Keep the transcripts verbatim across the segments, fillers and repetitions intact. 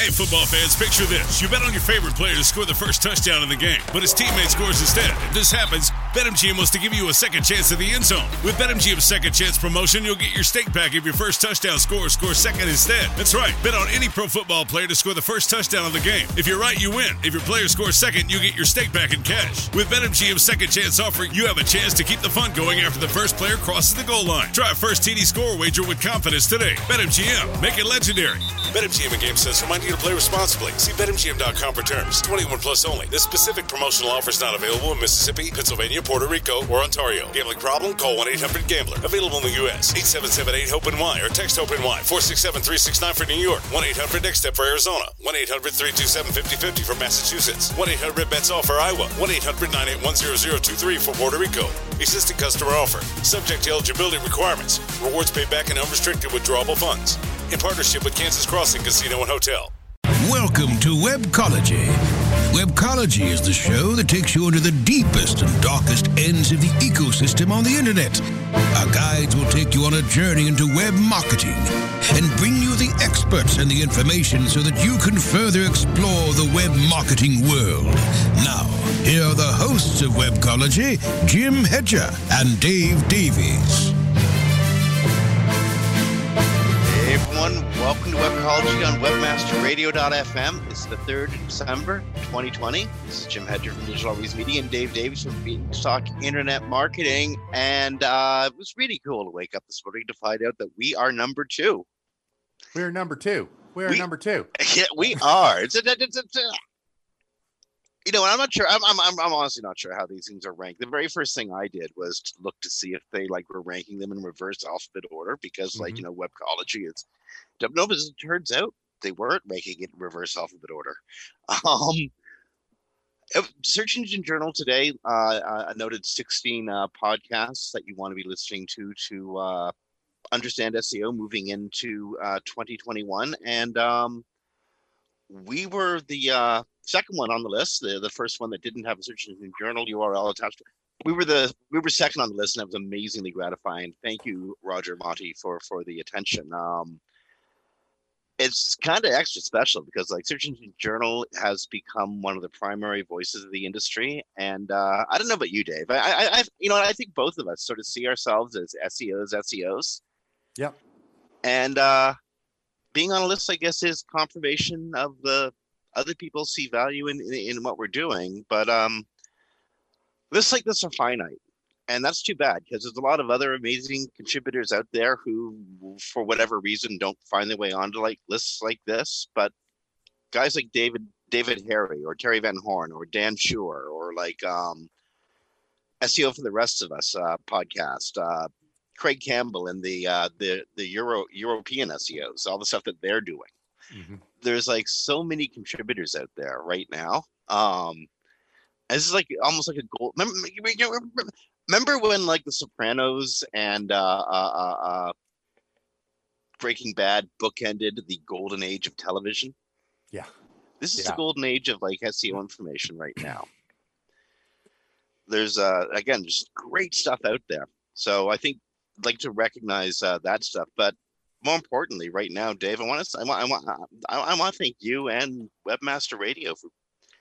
Hey, football fans, picture this. You bet on your favorite player to score the first touchdown in the game, but his teammate scores instead. If this happens, BetMGM wants to give you a second chance at the end zone. With BetMGM's second chance promotion, you'll get your stake back if your first touchdown scorer scores second instead. That's right. Bet on any pro football player to score the first touchdown of the game. If you're right, you win. If your player scores second, you get your stake back in cash. With BetMGM's second chance offer, you have a chance to keep the fun going after the first player crosses the goal line. Try a first T D score wager with confidence today. BetMGM. Make it legendary. BetMGM and GameSense remind you to play responsibly. See Bet M G M dot com for terms. twenty-one plus only. This specific promotional offer is not available in Mississippi, Pennsylvania, Puerto Rico, or Ontario. Gambling problem? Call one eight hundred gambler. Available in the U S eight seven seven eight hope N Y or text HOPE-NY. four six seven three six nine for New York. one eight hundred next step for Arizona. one eight hundred three two seven five zero five zero for Massachusetts. one eight hundred bets all for Iowa. one eight hundred nine eight one zero zero two three for Puerto Rico. Existing customer offer. Subject to eligibility requirements. Rewards paid back in unrestricted withdrawable funds. In partnership with Kansas Crossing Casino and Hotel. Welcome to Webcology. Webcology is the show that takes you into the deepest and darkest ends of the ecosystem on the internet. Our guides will take you on a journey into web marketing and bring you the experts and the information so that you can further explore the web marketing world. Now, here are the hosts of Webcology, Jim Hedger and Dave Davies. Hey everyone, welcome to Webcology on webmaster radio dot f m. It's the third of December, twenty twenty. This is Jim Hedger from Digital Always Media and Dave Davies from Beanstalk Internet Marketing. And uh, it was really cool to wake up this morning to find out that we are number two. We're number two. We are we, number two. Yeah, we are. It's a, it's a, it's a, you know, I'm not sure. I'm, I'm, I'm honestly not sure how these things are ranked. The very first thing I did was to look to see if they like were ranking them in reverse alphabet order because, mm-hmm. like, you know, Webcology is. No, but it turns out they weren't making it in reverse alphabet order. Um, Search Engine Journal today uh, I noted sixteen uh, podcasts that you want to be listening to to uh, understand S E O moving into uh, twenty twenty-one, and um, we were the uh, second one on the list, the, the first one that didn't have a Search Engine Journal U R L attached. We were the we were second on the list, and that was amazingly gratifying. Thank you, Roger Monti, for for the attention. Um, it's kind of extra special because like Search Engine Journal has become one of the primary voices of the industry, and uh, I don't know about you, Dave. I, I, I, you know, I think both of us sort of see ourselves as S E Os, S E Os. Yep. And uh, being on a list, I guess, is confirmation of the other people see value in in, in what we're doing, but um. Lists like this are finite, and that's too bad because there's a lot of other amazing contributors out there who, for whatever reason, don't find their way onto like lists like this. But guys like David David Harry or Terry Van Horn or Dan Shure or like um, S E O for the Rest of Us uh, podcast, uh, Craig Campbell and the uh, the the Euro European S E Os, all the stuff that they're doing. Mm-hmm. There's like so many contributors out there right now. Um, This is like almost like a gold. Remember, remember when like The Sopranos and uh, uh, uh, Breaking Bad bookended the golden age of television? Yeah, this is yeah. the golden age of like S E O information right now. There's uh, again just great stuff out there. So I think I'd like to recognize uh, that stuff, but more importantly, right now, Dave, I want to I want I want I, I want to thank you and Webmaster Radio for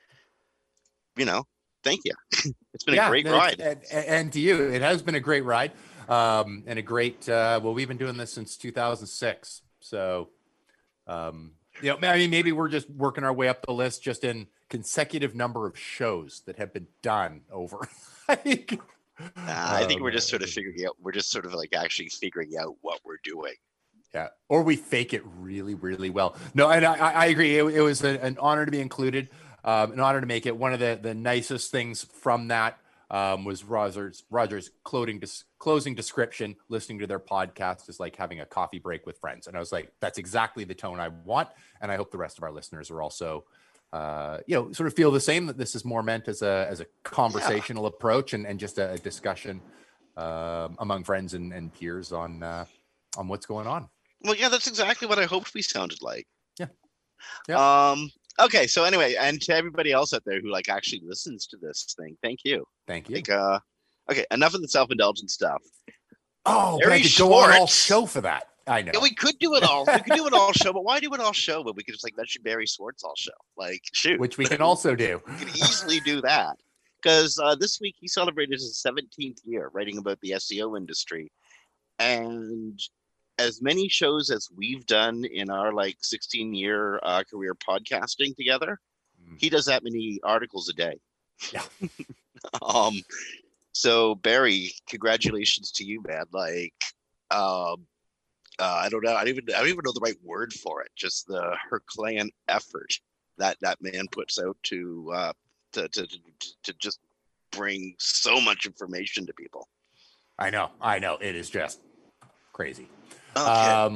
you know. Thank you. It's been yeah, a great no, ride. And, and to you, it has been a great ride um, and a great, uh, well, we've been doing this since two thousand six. So, um, you know, I mean, maybe we're just working our way up the list just in consecutive number of shows that have been done over. like, uh, I think um, we're just sort of figuring out, we're just sort of like actually figuring out what we're doing. Yeah. Or we fake it really, really well. No, and I, I agree. It, it was a, an honor to be included. Um, an honor to make it. One of the, the nicest things from that um, was Roger's Roger's closing, dis- closing description. Listening to their podcast is like having a coffee break with friends. And I was like, that's exactly the tone I want. And I hope the rest of our listeners are also, uh, you know, sort of feel the same, that this is more meant as a as a conversational yeah. approach and, and just a, a discussion um, among friends and, and peers on uh, on what's going on. Well, yeah, that's exactly what I hoped we sounded like. Yeah. Yeah. Um, Okay, so anyway, and to everybody else out there who like actually listens to this thing, thank you. Thank you. Like, uh, okay, enough of the self-indulgent stuff. Oh, Barry I could go on all show for that. I know. Yeah, we could do it all. We could do it all show, but why do it all show? But we could just like mention Barry Swartz all show. Like, shoot. Which we can also do. We can easily do that. Because uh, this week he celebrated his seventeenth year writing about the S E O industry. And as many shows as we've done in our like sixteen year uh, career podcasting together, mm. he does that many articles a day. Yeah. um, so Barry, congratulations to you, man. Like, um, uh, I don't know. I don't even, I don't even know the right word for it. Just the Herculean effort that that man puts out to, uh, to, to, to, to just bring so much information to people. I know. I know. It is just crazy. Okay. Um,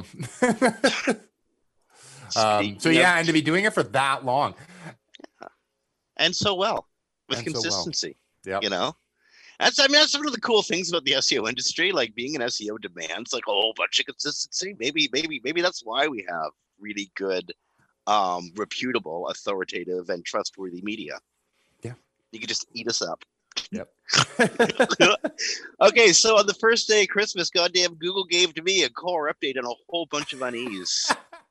um, so yeah, and to be doing it for that long. Yeah. And so well, with and consistency, so well. Yep. You know, that's, I mean, that's one of the cool things about the S E O industry, like being an S E O demands like a whole bunch of consistency. Maybe, maybe, maybe that's why we have really good, um, reputable, authoritative, and trustworthy media. Yeah. You can just eat us up. Yep. Okay, so on the first day of Christmas, goddamn Google gave to me a core update and a whole bunch of unease.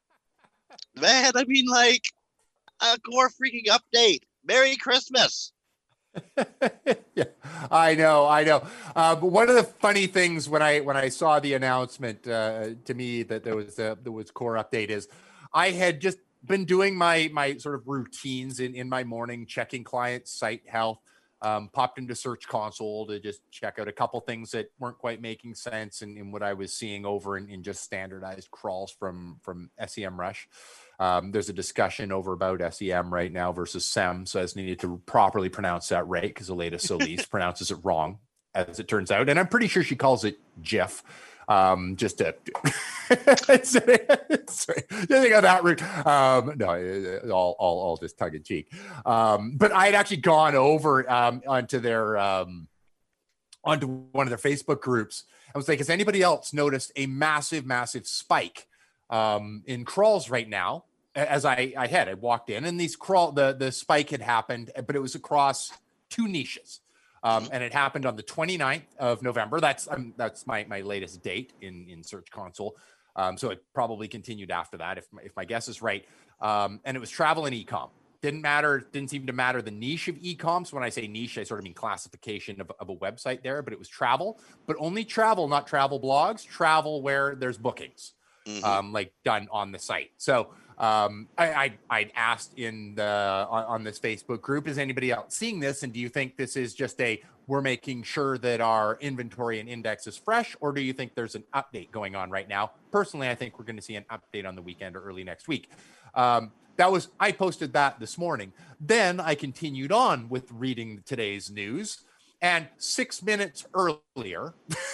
Man, I mean, like, a core freaking update. Merry Christmas. Yeah, I know, I know. Uh, but one of the funny things when I when I saw the announcement uh, to me that there was a, there was core update is I had just been doing my my sort of routines in in my morning, checking client site health. Um, popped into Search Console to just check out a couple things that weren't quite making sense in, in what I was seeing over in, in just standardized crawls from from SEMrush. Um, there's a discussion over about S E M right now versus S E M, so I just needed to properly pronounce that right because Aleda Solis pronounces it wrong, as it turns out, and I'm pretty sure she calls it GIF. Um, just to sorry, just go that route. Um, no, all, all, all just tongue in cheek. Um, but I had actually gone over um, onto their um, onto one of their Facebook groups. I was like, has anybody else noticed a massive, massive spike um, in crawls right now? As I, I had, I walked in, and these crawl the the spike had happened, but it was across two niches. Um, and it happened on the twenty-ninth of November. That's um, that's my my latest date in, in Search Console. Um, so it probably continued after that, if my, if my guess is right. Um, and it was travel and e-com. Didn't matter, didn't seem to matter the niche of e-com. So when I say niche, I sort of mean classification of, of a website there, but it was travel, but only travel, not travel blogs, travel where there's bookings, mm-hmm. um, like done on the site. So um, I, I, I'd asked in the, on, on this Facebook group, is anybody else seeing this? And do you think this is just a, we're making sure that our inventory and index is fresh, or do you think there's an update going on right now? Personally, I think we're going to see an update on the weekend or early next week. Um, that was, I posted that this morning. Then I continued on with reading today's news. And six minutes earlier,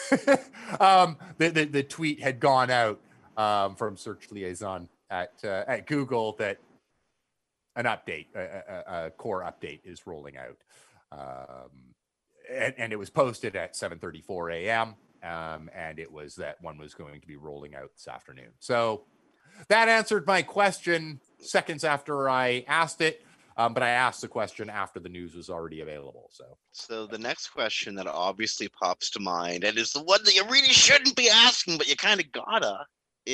um, the, the, the tweet had gone out um, from Search Liaison at uh, at Google that an update, a, a, a core update is rolling out. Um, and, and it was posted at seven thirty-four a.m. Um, and it was that one was going to be rolling out this afternoon. So that answered my question seconds after I asked it. Um, but I asked the question after the news was already available. So, so the next question that obviously pops to mind, and is the one that you really shouldn't be asking, but you kind of gotta,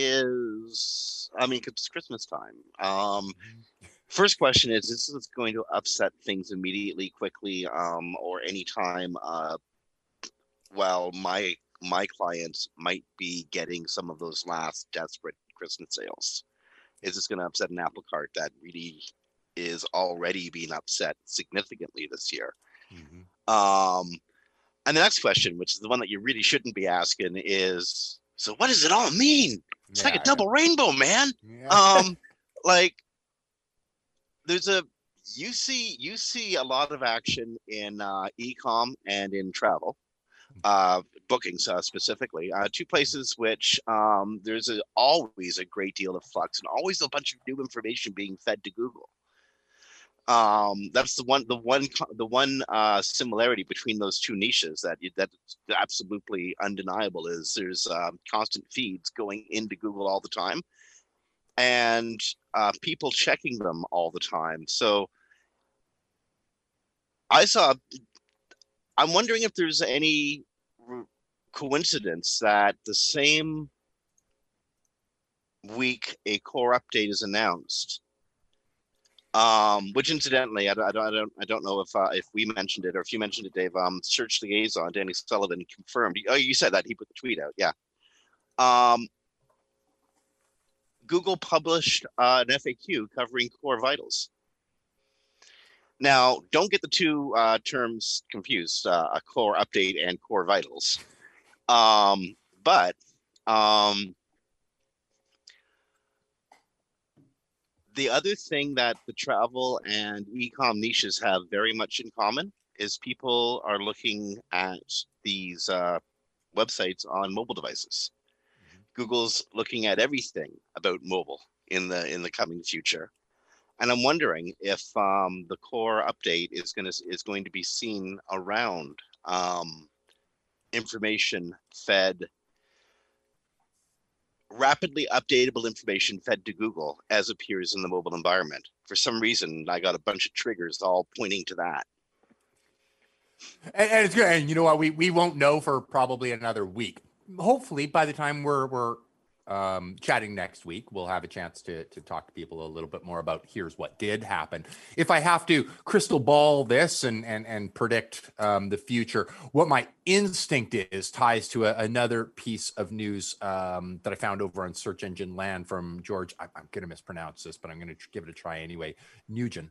is, I mean, it's Christmas time. Um, first question is, is this going to upset things immediately, quickly, um, or anytime? Uh, well, my my clients might be getting some of those last desperate Christmas sales. Is this going to upset an apple cart that really is already being upset significantly this year? Mm-hmm. Um, and the next question, which is the one that you really shouldn't be asking, is, so what does it all mean? It's yeah, like a double yeah. rainbow, man. Yeah. Um, like there's a, you see, you see a lot of action in uh, e-com and in travel, uh, bookings uh, specifically, uh, two places which um, there's a, always a great deal of flux and always a bunch of new information being fed to Google. Um, that's the one, the one, the one uh, similarity between those two niches that that's absolutely undeniable is there's uh, constant feeds going into Google all the time, and uh, people checking them all the time. So I saw. I'm wondering if there's any coincidence that the same week a core update is announced. Um, which incidentally, I, I don't, I don't, I don't know if uh, if we mentioned it or if you mentioned it, Dave. Um, search liaison Danny Sullivan confirmed. Oh, you said that he put the tweet out. Yeah. Um, Google published uh, an F A Q covering core vitals. Now, don't get the two uh, terms confused: uh, a core update and core vitals. Um, but um, the other thing that the travel and e-com niches have very much in common is people are looking at these uh, websites on mobile devices. Mm-hmm. Google's looking at everything about mobile in the in the coming future, and I'm wondering if um, the core update is going to is going to be seen around um, information fed. Rapidly updatable information fed to Google as appears in the mobile environment. For some reason, I got a bunch of triggers all pointing to that. And, and it's good. And you know what? We we won't know for probably another week. Hopefully, by the time we're we're um, chatting next week, we'll have a chance to to talk to people a little bit more about here's what did happen. If I have to crystal ball this and and and predict um, the future, what my instinct is ties to a, another piece of news um, that I found over on Search Engine Land from George. I, I'm going to mispronounce this, but I'm going to give it a try anyway. Nugent.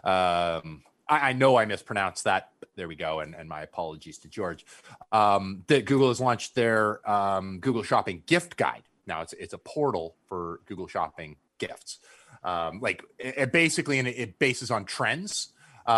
Um, I, I know I mispronounced that. There we go. And, and my apologies to George. Um, that Google has launched their um, Google Shopping gift guide. Now it's it's a portal for Google Shopping gifts. Um, like it, it basically, and it, it bases on trends,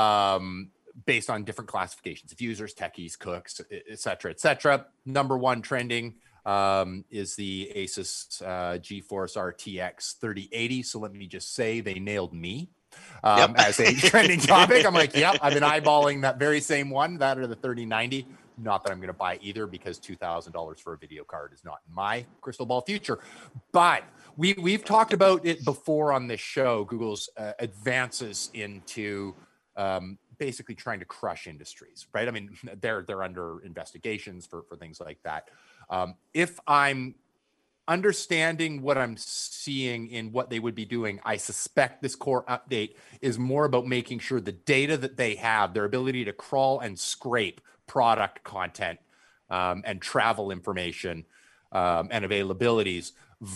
um, based on different classifications of users, techies, cooks, et cetera, et cetera. Number one trending um, is the Asus uh, GeForce R T X thirty eighty. So let me just say they nailed me um, yep. as a trending topic. I'm like, yep, I've been eyeballing that very same one, that or the thirty ninety. Not that I'm going to buy either because two thousand dollars for a video card is not in my crystal ball future. But we, we've talked about it before on this show, Google's uh, advances into um, basically trying to crush industries, right? I mean, they're they're under investigations for, for things like that. Um, if I'm understanding what I'm seeing in what they would be doing, I suspect this core update is more about making sure the data that they have, their ability to crawl and scrape product content um, and travel information um, and availabilities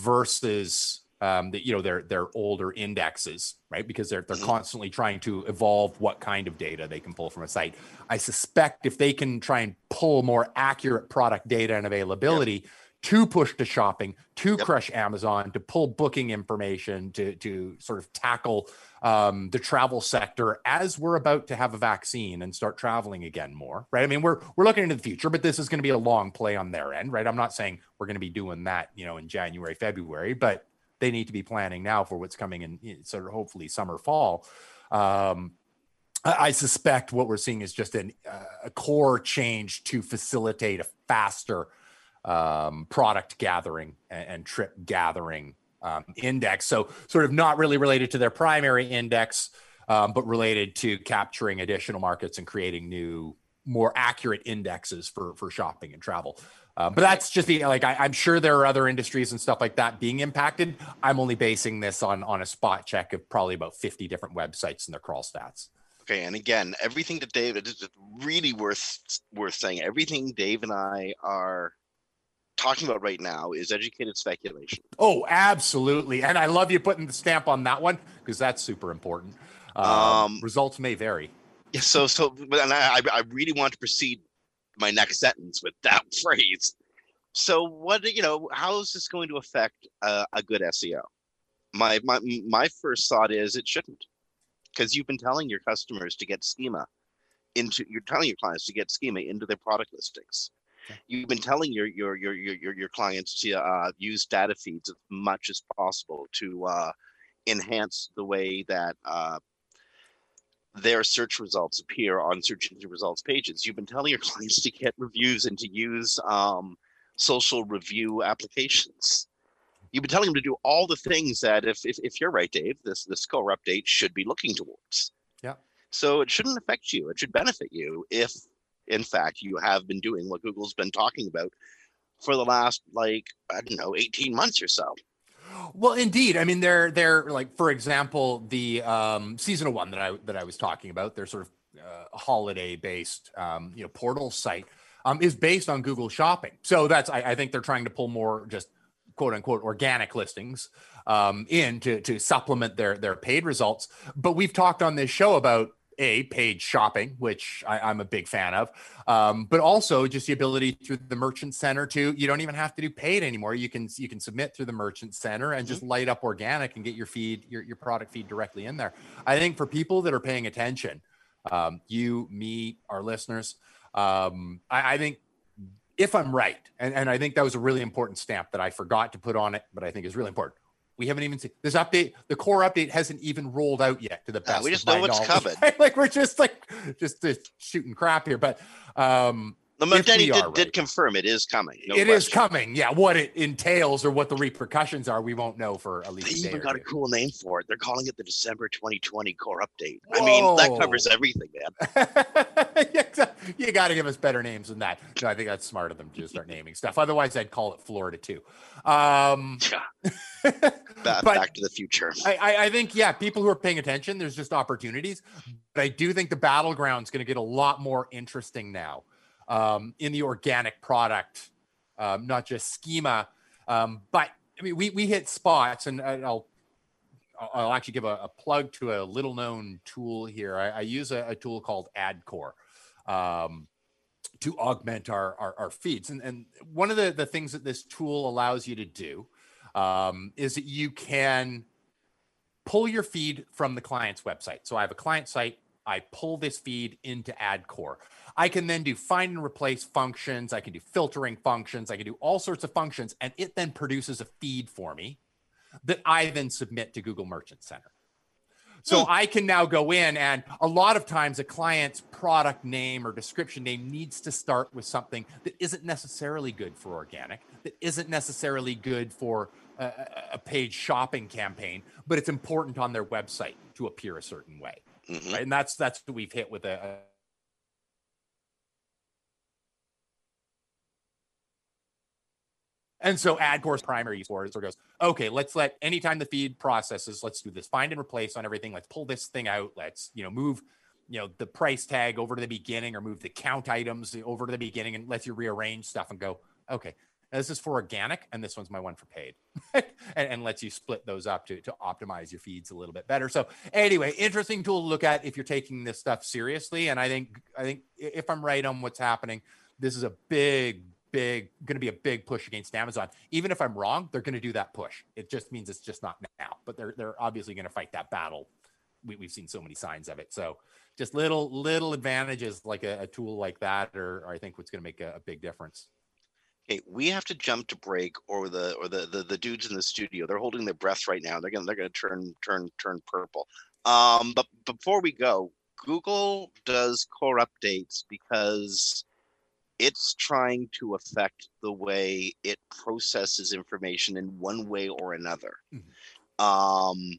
versus um, the, you know, their their older indexes, right? Because they're they're constantly trying to evolve what kind of data they can pull from a site. I suspect if they can try and pull more accurate product data and availability, yep. to push to shopping, to yep. crush Amazon, to pull booking information, to to sort of tackle um, the travel sector as we're about to have a vaccine and start traveling again more, right? I mean, we're we're looking into the future, but this is going to be a long play on their end, right? I'm not saying we're going to be doing that, you know, in January, February, but they need to be planning now for what's coming in sort of hopefully summer, fall. Um, I suspect what we're seeing is just an, uh, a core change to facilitate a faster um, product gathering and, and trip gathering um, index. So sort of not really related to their primary index, um, but related to capturing additional markets and creating new, more accurate indexes for, for shopping and travel. Uh, but that's just the, like, I, I'm sure there are other industries and stuff like that being impacted. I'm only basing this on, on a spot check of probably about fifty different websites and their crawl stats. Okay, and again, everything that Dave, it's really worth worth saying. Everything Dave and I are talking about right now is educated speculation. Oh, absolutely, and I love you putting the stamp on that one because that's super important. Um, um, results may vary. Yeah, so so, and I I really want to proceed my next sentence with that phrase. So, what you know, how is this going to affect uh, a good S E O? My my my first thought is it shouldn't. Because you've been telling your customers to get schema into, you're telling your clients to get schema into their product listings. Okay. You've been telling your your your your your clients to uh, use data feeds as much as possible to uh, enhance the way that uh, their search results appear on search engine results pages. You've been telling your clients to get reviews and to use um, social review applications. You've been telling them to do all the things that, if if, if you're right, Dave, this this core update should be looking towards. Yeah. So it shouldn't affect you. It should benefit you if, in fact, you have been doing what Google's been talking about for the last, like, I don't know, eighteen months or so. Well, indeed. I mean, they're they're like, for example, the um, seasonal one that I that I was talking about. They're sort of uh, holiday based, um, you know, portal site um, is based on Google Shopping. So that's I, I think they're trying to pull more just quote unquote organic listings um, in to to supplement their their paid results. But we've talked on this show about a paid shopping, which I, I'm a big fan of, um, but also just the ability through the Merchant Center to, you don't even have to do paid anymore. You can, you can submit through the Merchant Center and just light up organic and get your feed, your, your product feed directly in there. I think for people that are paying attention, um, you, me, our listeners, um, I, I think if I'm right, and, and I think that was a really important stamp that I forgot to put on it, but I think is really important. We haven't even seen this update. The core update hasn't even rolled out yet to the best. Uh, we just of know my what's knowledge. coming. Right? Like we're just like just uh, shooting crap here, but um, the Denny did, right, did confirm it is coming. No it question. is coming. Yeah, what it entails or what the repercussions are, we won't know for at least. They a day even or got two. a cool name for it. They're calling it the December twenty twenty core update. Whoa. I mean, that covers everything, man. You got to give us better names than that. No, I think that's smart of them to just start naming stuff. Otherwise, I'd call it Florida too. Um, back, but back to the future. I, I, I think, yeah, people who are paying attention, there's just opportunities. But I do think the battleground is going to get a lot more interesting now um, in the organic product, um, not just schema. Um, but I mean, we we hit spots, and I'll I'll actually give a, a plug to a little known tool here. I, I use a, a tool called AdCore um, to augment our, our, our feeds. And, and one of the, the things that this tool allows you to do um, is that you can pull your feed from the client's website. So I have a client site. I pull this feed into AdCore. I can then do find and replace functions. I can do filtering functions. I can do all sorts of functions. And it then produces a feed for me that I then submit to Google Merchant Center. So mm. I can now go in, and a lot of times a client's product name or description name needs to start with something that isn't necessarily good for organic, that isn't necessarily good for a, a paid shopping campaign, but it's important on their website to appear a certain way. Mm-hmm. Right? And that's that's what we've hit with a, a And so AdCore's primary use for it sort of goes, okay, let's let, anytime the feed processes, let's do this find and replace on everything. Let's pull this thing out. Let's, you know, move, you know, the price tag over to the beginning or move the count items over to the beginning and lets you rearrange stuff and go, okay, now this is for organic and this one's my one for paid. and, and lets you split those up to, to optimize your feeds a little bit better. So anyway, interesting tool to look at if you're taking this stuff seriously. And I think, I think if I'm right on what's happening, this is a big, big going to be a big push against Amazon. Even if I'm wrong, they're going to do that push. It just means it's just not now, but they're they're obviously going to fight that battle. We, we've seen so many signs of it. So just little little advantages like a, a tool like that, or, or I think what's going to make a, a big difference. Okay, we have to jump to break, or the or the, the the dudes in the studio, they're holding their breath right now. They're gonna they're gonna turn turn turn purple. Um, but before we go, Google does core updates because it's trying to affect the way it processes information in one way or another. Mm-hmm. Um,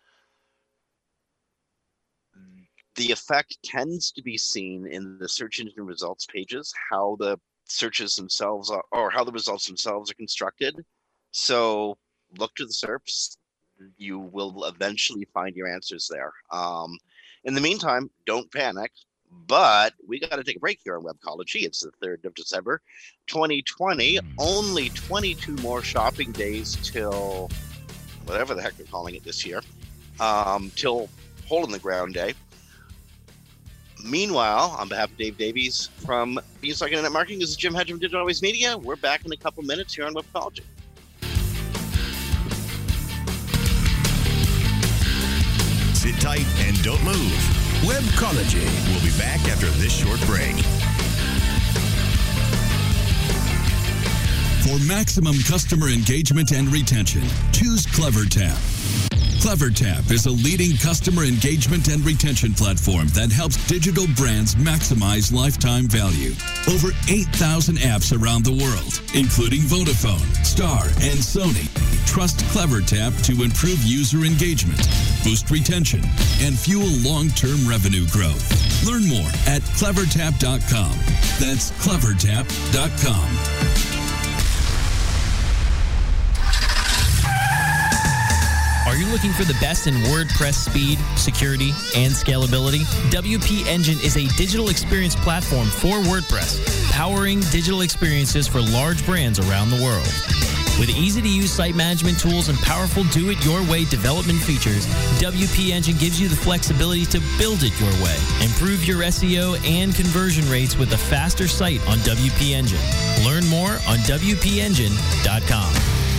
the effect tends to be seen in the search engine results pages, how the searches themselves are, or how the results themselves are constructed. So look to the S E R Ps. You will eventually find your answers there. Um, in the meantime, don't panic. But we got to take a break here on Webcology. It's the third of December, twenty twenty. Only twenty-two more shopping days till whatever the heck they're calling it this year, um, till Hole in the Ground Day. Meanwhile, on behalf of Dave Davies from Beanstalk Internet Marketing, this is Jim Hedge from Digital Always Media. We're back in a couple minutes here on Webcology. Sit tight and don't move. Webcology. We'll be back after this short break. For maximum customer engagement and retention, choose CleverTap. CleverTap is a leading customer engagement and retention platform that helps digital brands maximize lifetime value. Over eight thousand apps around the world, including Vodafone, Star, and Sony, trust CleverTap to improve user engagement, boost retention, and fuel long-term revenue growth. Learn more at clever tap dot com. That's clever tap dot com. Are you looking for the best in WordPress speed, security, and scalability? W P Engine is a digital experience platform for WordPress, powering digital experiences for large brands around the world. With easy-to-use site management tools and powerful do-it-your-way development features, W P Engine gives you the flexibility to build it your way. Improve your S E O and conversion rates with a faster site on W P Engine. Learn more on W P engine dot com.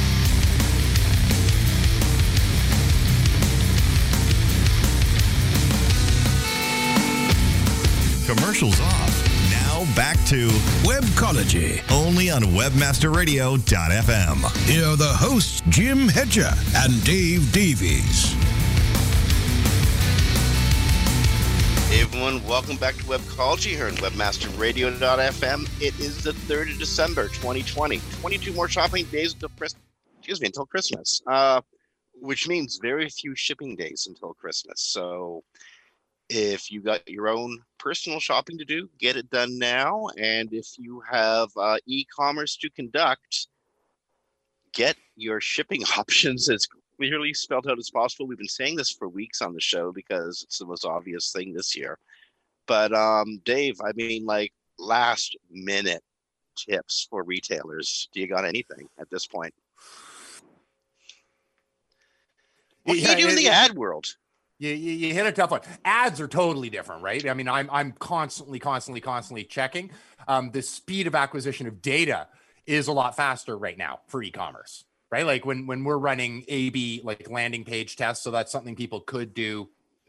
Commercials off. Now back to Webcology. only on webmaster radio dot f m. Here are the hosts, Jim Hedger and Dave Davies. Hey everyone, welcome back to Webcology here on webmaster radio dot f m. It is the third of December, twenty twenty. twenty-two more shopping days until Christmas. Excuse me, until Christmas. Uh, which means very few shipping days until Christmas. So if you got your own personal shopping to do, get it done now. And if you have uh, e-commerce to conduct, get your shipping options as clearly spelled out as possible. We've been saying this for weeks on the show because it's the most obvious thing this year. But um, Dave, I mean, like last minute tips for retailers. Do you got anything at this point? What Yeah, do you do in the it- ad world? You, you, you hit a tough one. Ads are totally different, right? I mean, I'm I'm constantly, constantly, constantly checking. Um, the speed of acquisition of data is a lot faster right now for e-commerce, right? Like when when we're running A B like landing page tests, so that's something people could do.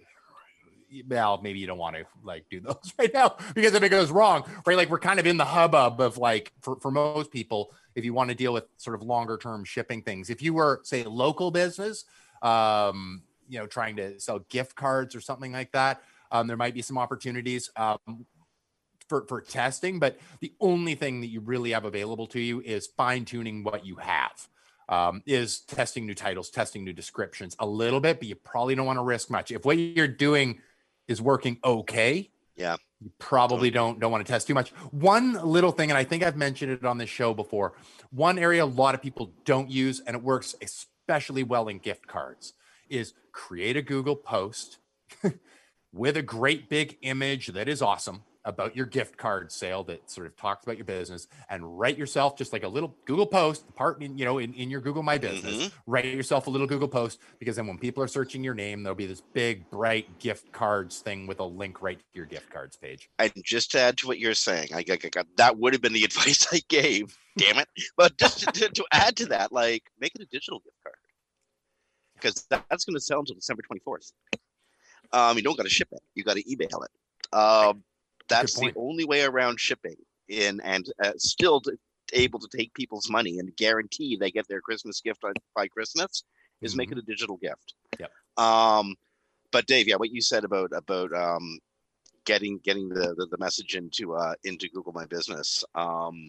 Well, maybe you don't want to like do those right now because if it goes wrong, right? Like we're kind of in the hubbub of like for for most people, if you want to deal with sort of longer term shipping things, if you were say a local business, um. you know, trying to sell gift cards or something like that. Um, there might be some opportunities um, for, for testing, but the only thing that you really have available to you is fine tuning what you have, um, is testing new titles, testing new descriptions a little bit, but you probably don't want to risk much. If what you're doing is working okay, Yeah. you probably don't, don't want to test too much. One little thing, and I think I've mentioned it on this show before, one area a lot of people don't use, and it works especially well in gift cards, is create a Google post with a great big image that is awesome about your gift card sale that sort of talks about your business, and write yourself just like a little Google post part in, you know, in, in your Google My Business, Mm-hmm. write yourself a little Google post, because then when people are searching your name, there'll be this big, bright gift cards thing with a link right to your gift cards page. And just to add to what you're saying, I, I, I, that would have been the advice I gave. Damn it! But just to, to, to add to that, like make it a digital gift card, because that, that's going to sell until December twenty-fourth. Um, you don't got to ship it; you got to email it. Um, that's the only way around shipping, in and uh, still to, able to take people's money and guarantee they get their Christmas gift on, by Christmas is Mm-hmm. make it a digital gift. Yep. Um, but Dave, yeah, what you said about about um, getting getting the, the the message into uh into Google My Business, um,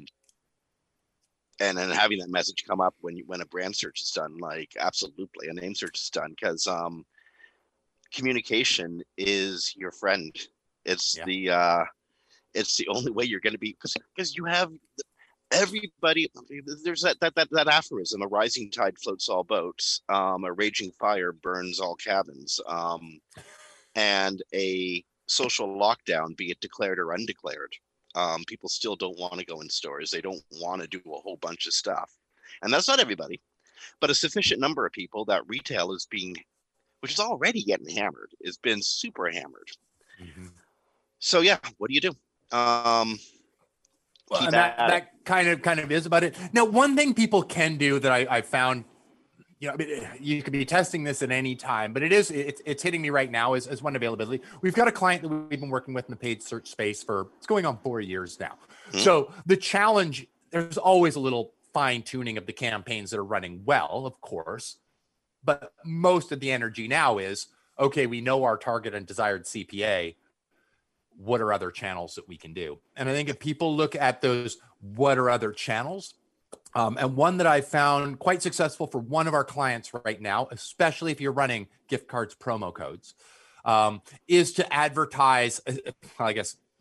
and then having that message come up when you, when a brand search is done, like absolutely a name search is done, because um, communication is your friend. It's Yeah. the uh, it's the only way you're going to be, because because you have everybody. There's that that that that aphorism: a rising tide floats all boats, um, a raging fire burns all cabins, um, and a social lockdown, be it declared or undeclared. Um, people still don't want to go in stores. They don't want to do a whole bunch of stuff. And that's not everybody, but a sufficient number of people that retail is being, which is already getting hammered, has been super hammered. Mm-hmm. So yeah, what do you do? Um, Well, keep and that, at it. that kind of kind of is about it. Now, one thing people can do that I, I found, you know, I mean, you could be testing this at any time, but it is it's it's hitting me right now as, as one availability. We've got a client that we've been working with in the paid search space for it's going on four years now. Mm-hmm. So the challenge, there's always a little fine tuning of the campaigns that are running well, of course, but most of the energy now is okay. We know our target and desired C P A. What are other channels that we can do? And I think if people look at those, what are other channels? Um, and one that I found quite successful for one of our clients right now, especially if you're running gift cards promo codes, um, is to advertise, I guess,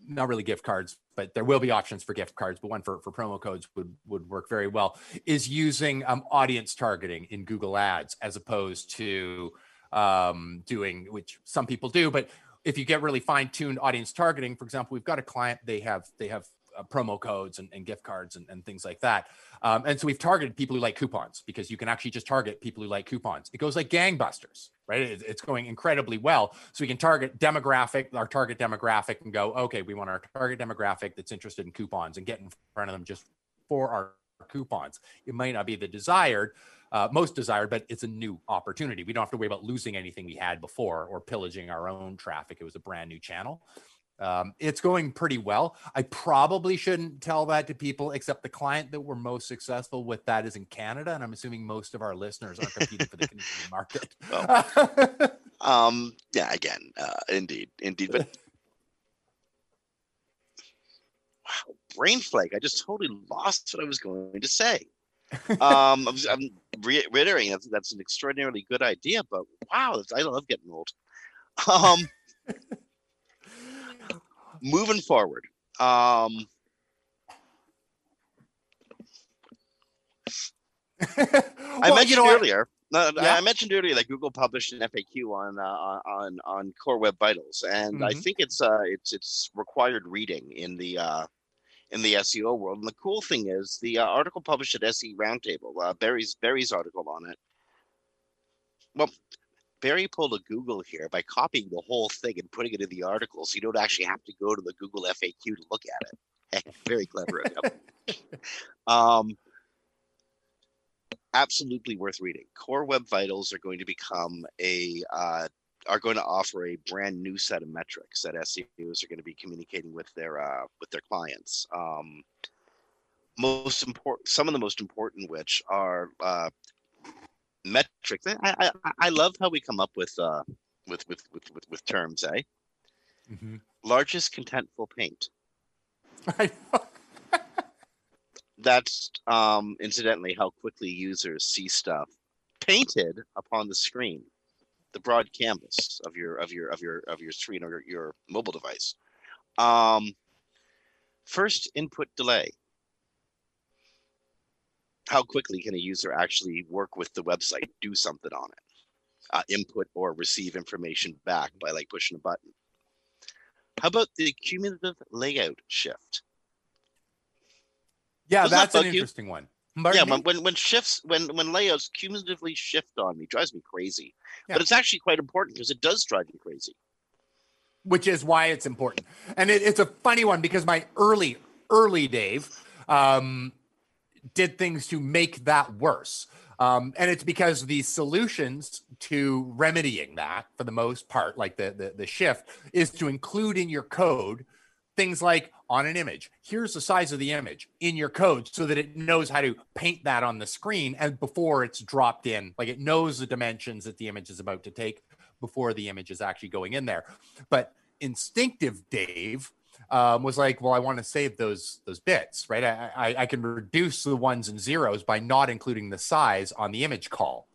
not really gift cards, but there will be options for gift cards, but one for, for promo codes would, would work very well, is using um, audience targeting in Google Ads as opposed to um, doing, which some people do. But if you get really fine-tuned audience targeting, for example, we've got a client, they have, they have uh, promo codes and, and gift cards and, and things like that. Um, and so we've targeted people who like coupons, because you can actually just target people who like coupons. It goes like gangbusters, right? It, it's going incredibly well. So we can target demographic, our target demographic, and go, okay, we want our target demographic that's interested in coupons, and get in front of them just for our coupons. It might not be the desired, uh, most desired, but it's a new opportunity. We don't have to worry about losing anything we had before or pillaging our own traffic. It was a brand new channel. Um, it's going pretty well. I probably shouldn't tell that to people, except the client that we're most successful with that is in Canada. And I'm assuming most of our listeners are competing for the Canadian market. Well, um, yeah, again, uh, indeed, indeed. But wow, brain flake. I just totally lost what I was going to say. um, I'm, I'm re- reiterating that's, that's an extraordinarily good idea, but wow, I love getting old. Um, moving forward, um, well, I mentioned you know earlier. Uh, yeah. I mentioned earlier that Google published an F A Q on uh, on on Core Web Vitals, and mm-hmm. I think it's uh it's it's required reading in the uh, in the S E O world. And the cool thing is the uh, article published at S E Roundtable, uh, Barry's Barry's article on it. Well, Barry pulled a Google here by copying the whole thing and putting it in the article, so you don't actually have to go to the Google F A Q to look at it. Very clever of him. um, absolutely worth reading. Core Web Vitals are going to become a uh, are going to offer a brand new set of metrics that S E Os are going to be communicating with their uh, with their clients. Um, most important, some of the most important, which are uh, metrics. I, I I love how we come up with uh with with with with, with terms, eh? Mm-hmm. Largest contentful paint. I know. That's um incidentally how quickly users see stuff painted upon the screen, the broad canvas of your of your of your of your screen or your, your mobile device. Um, first input delay. How quickly can a user actually work with the website, do something on it, uh, input or receive information back by like pushing a button? How about the cumulative layout shift? Yeah, Doesn't that's that an you? interesting one. Pardon yeah, when, when when shifts when when layouts cumulatively shift on me, drives me crazy. Yeah. But it's actually quite important because it does drive me crazy. Which is why it's important, and it, it's a funny one because my early early Dave. Um, did things to make that worse. Um, and it's because the solutions to remedying that, for the most part, like the, the, the shift, is to include in your code things like on an image, here's the size of the image in your code so that it knows how to paint that on the screen and before it's dropped in, like it knows the dimensions that the image is about to take before the image is actually going in there. But instinctive Dave Um, was like, well, I want to save those those bits, right? I, I I can reduce the ones and zeros by not including the size on the image call,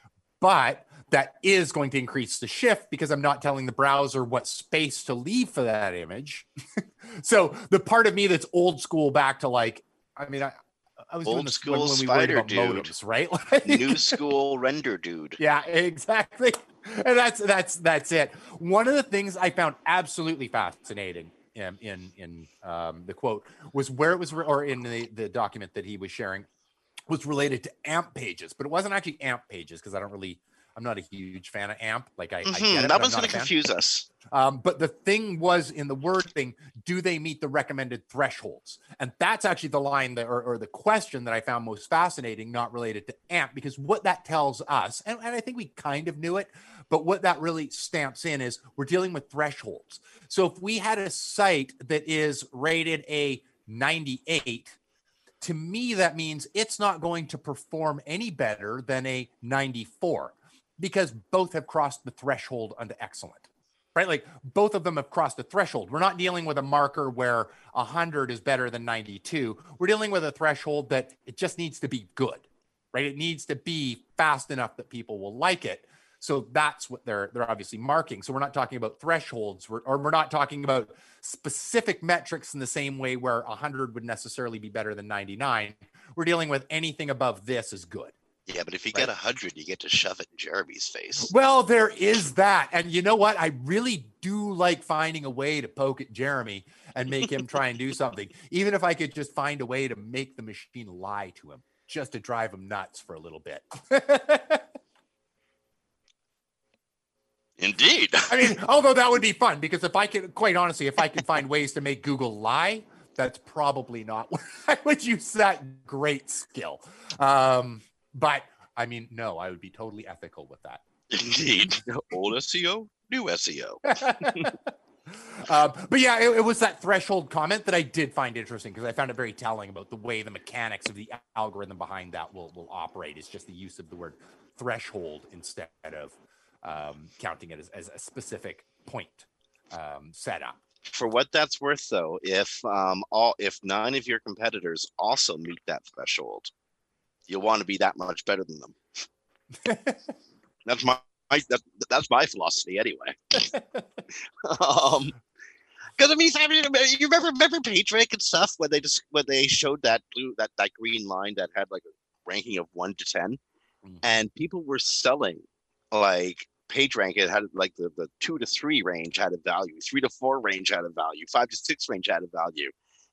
but that is going to increase the shift because I'm not telling the browser what space to leave for that image. So the part of me that's old school back to like, I mean, I, I was old doing this school when, when we spider about dude, modems, right? Like, new school render dude. Yeah, exactly. And that's that's that's it. One of the things I found absolutely fascinating in in, in um, the quote was where it was, re- or in the, the document that he was sharing, was related to AMP pages, but it wasn't actually AMP pages because I don't really, I'm not a huge fan of AMP. Like I, mm-hmm. I get it, that one's going to confuse us. Um, but the thing was in the word thing, do they meet the recommended thresholds? And that's actually the line that, or, or the question that I found most fascinating, not related to AMP, because what that tells us, and, and I think we kind of knew it, but what that really stamps in is we're dealing with thresholds. So if we had a site that is rated a ninety-eight, to me, that means it's not going to perform any better than a ninety-four because both have crossed the threshold onto excellent, right? Like both of them have crossed the threshold. We're not dealing with a marker where one hundred is better than ninety-two. We're dealing with a threshold that it just needs to be good, right? It needs to be fast enough that people will like it. So that's what they're they're obviously marking. So we're not talking about thresholds, we're, or we're not talking about specific metrics in the same way where one hundred would necessarily be better than ninety-nine. We're dealing with anything above this is good. Yeah, but if you Right. get one hundred, you get to shove it in Jeremy's face. Well, there is that. And you know what? I really do like finding a way to poke at Jeremy and make him try and do something. Even if I could just find a way to make the machine lie to him, just to drive him nuts for a little bit. Indeed. I mean, although that would be fun, because if I could, quite honestly, if I could find ways to make Google lie, that's probably not where I would use that great skill. Um, but I mean, no, I would be totally ethical with that. Indeed. Old S E O, new S E O. um, but yeah, it, it was that threshold comment that I did find interesting, because I found it very telling about the way the mechanics of the algorithm behind that will, will operate. It's just the use of the word threshold instead of um, counting it as, as a specific point um, set up. For what that's worth, though, if um, all if nine of your competitors also meet that threshold, you'll want to be that much better than them. That's my, my that's, that's my philosophy anyway. um, because I mean, I mean, you remember remember PageRank and stuff when they just when they showed that blue that that green line that had like a ranking of one to ten, mm-hmm. and people were selling like PageRank. It had like the the two to three range had a value, three to four range had a value, five to six range had a value.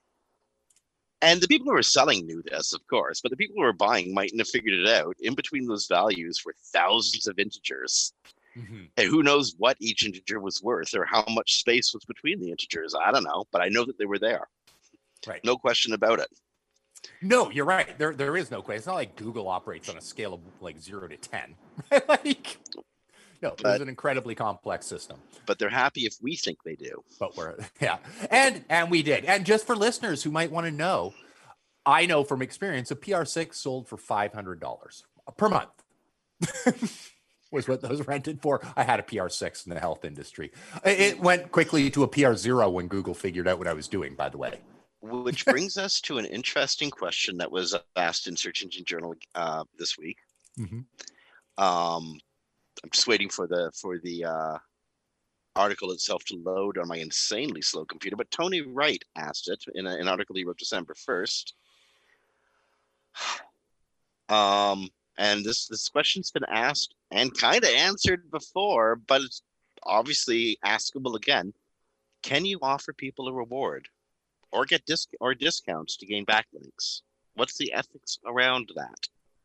And the people who were selling knew this, of course, but the people who were buying mightn't have figured it out. In between those values were thousands of integers. Mm-hmm. And who knows what each integer was worth or how much space was between the integers. I don't know, but I know that they were there. Right. No question about it. No, you're right. There, there is no question. It's not like Google operates on a scale of like zero to ten. like, no, but, it's an incredibly complex system. But they're happy if we think they do. But we're, yeah. And, and we did. And just for listeners who might want to know, I know from experience, a P R six sold for five hundred dollars per month. Was what those rented for. I had a P R six in the health industry. It went quickly to a P R zero when Google figured out what I was doing, by the way. Which brings us to an interesting question that was asked in Search Engine Journal uh, this week. Mm-hmm. Um, I'm just waiting for the for the uh, article itself to load on my insanely slow computer. But Tony Wright asked it in a, an article he wrote December first. Um, and this this question's been asked and kind of answered before, but it's obviously askable again. Can you offer people a reward or get disc or discounts to gain backlinks? What's the ethics around that?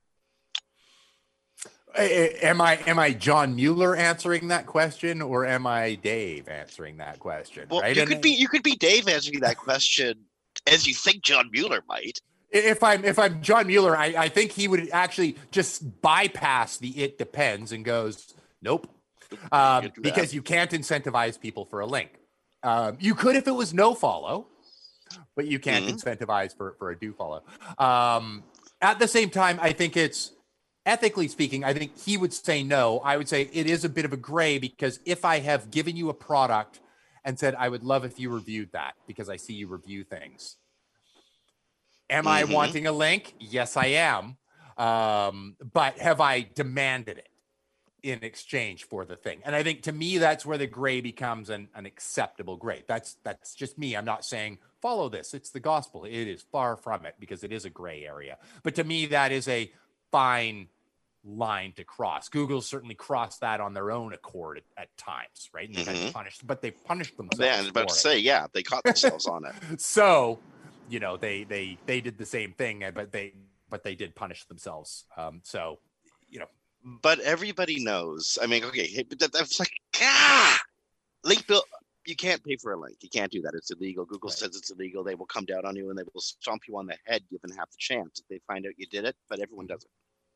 Am I am I John Mueller answering that question, or am I Dave answering that question? Well, right? you and could be you could be Dave answering that question as you think John Mueller might. If I'm if I'm John Mueller, I, I think he would actually just bypass the "it depends" and goes, nope, um, because you can't incentivize people for a link. Um, you could if it was no follow, but you can't mm-hmm. incentivize for for a do follow. Um, at the same time, I think it's. Ethically speaking, I think he would say no. I would say it is a bit of a gray, because if I have given you a product and said, I would love if you reviewed that because I see you review things. Am mm-hmm. I wanting a link? Yes, I am. Um, but have I demanded it in exchange for the thing? And I think to me, that's where the gray becomes an, an acceptable gray. That's, that's just me. I'm not saying follow this. It's the gospel. It is far from it, because it is a gray area. But to me, that is a fine line to cross. Google certainly crossed that on their own accord at, at times, right? And they've mm-hmm. punished, but they've punished themselves. Yeah, I was about to say, yeah, they caught themselves on it. So, you know, they they they did the same thing, but they but they did punish themselves. Um, so, you know, but everybody knows. I mean, okay, but that, that's like ah, link build. You can't pay for a link. You can't do that. It's illegal. Google right. says it's illegal. They will come down on you and they will stomp you on the head given half the chance if they find out you did it. But everyone does it.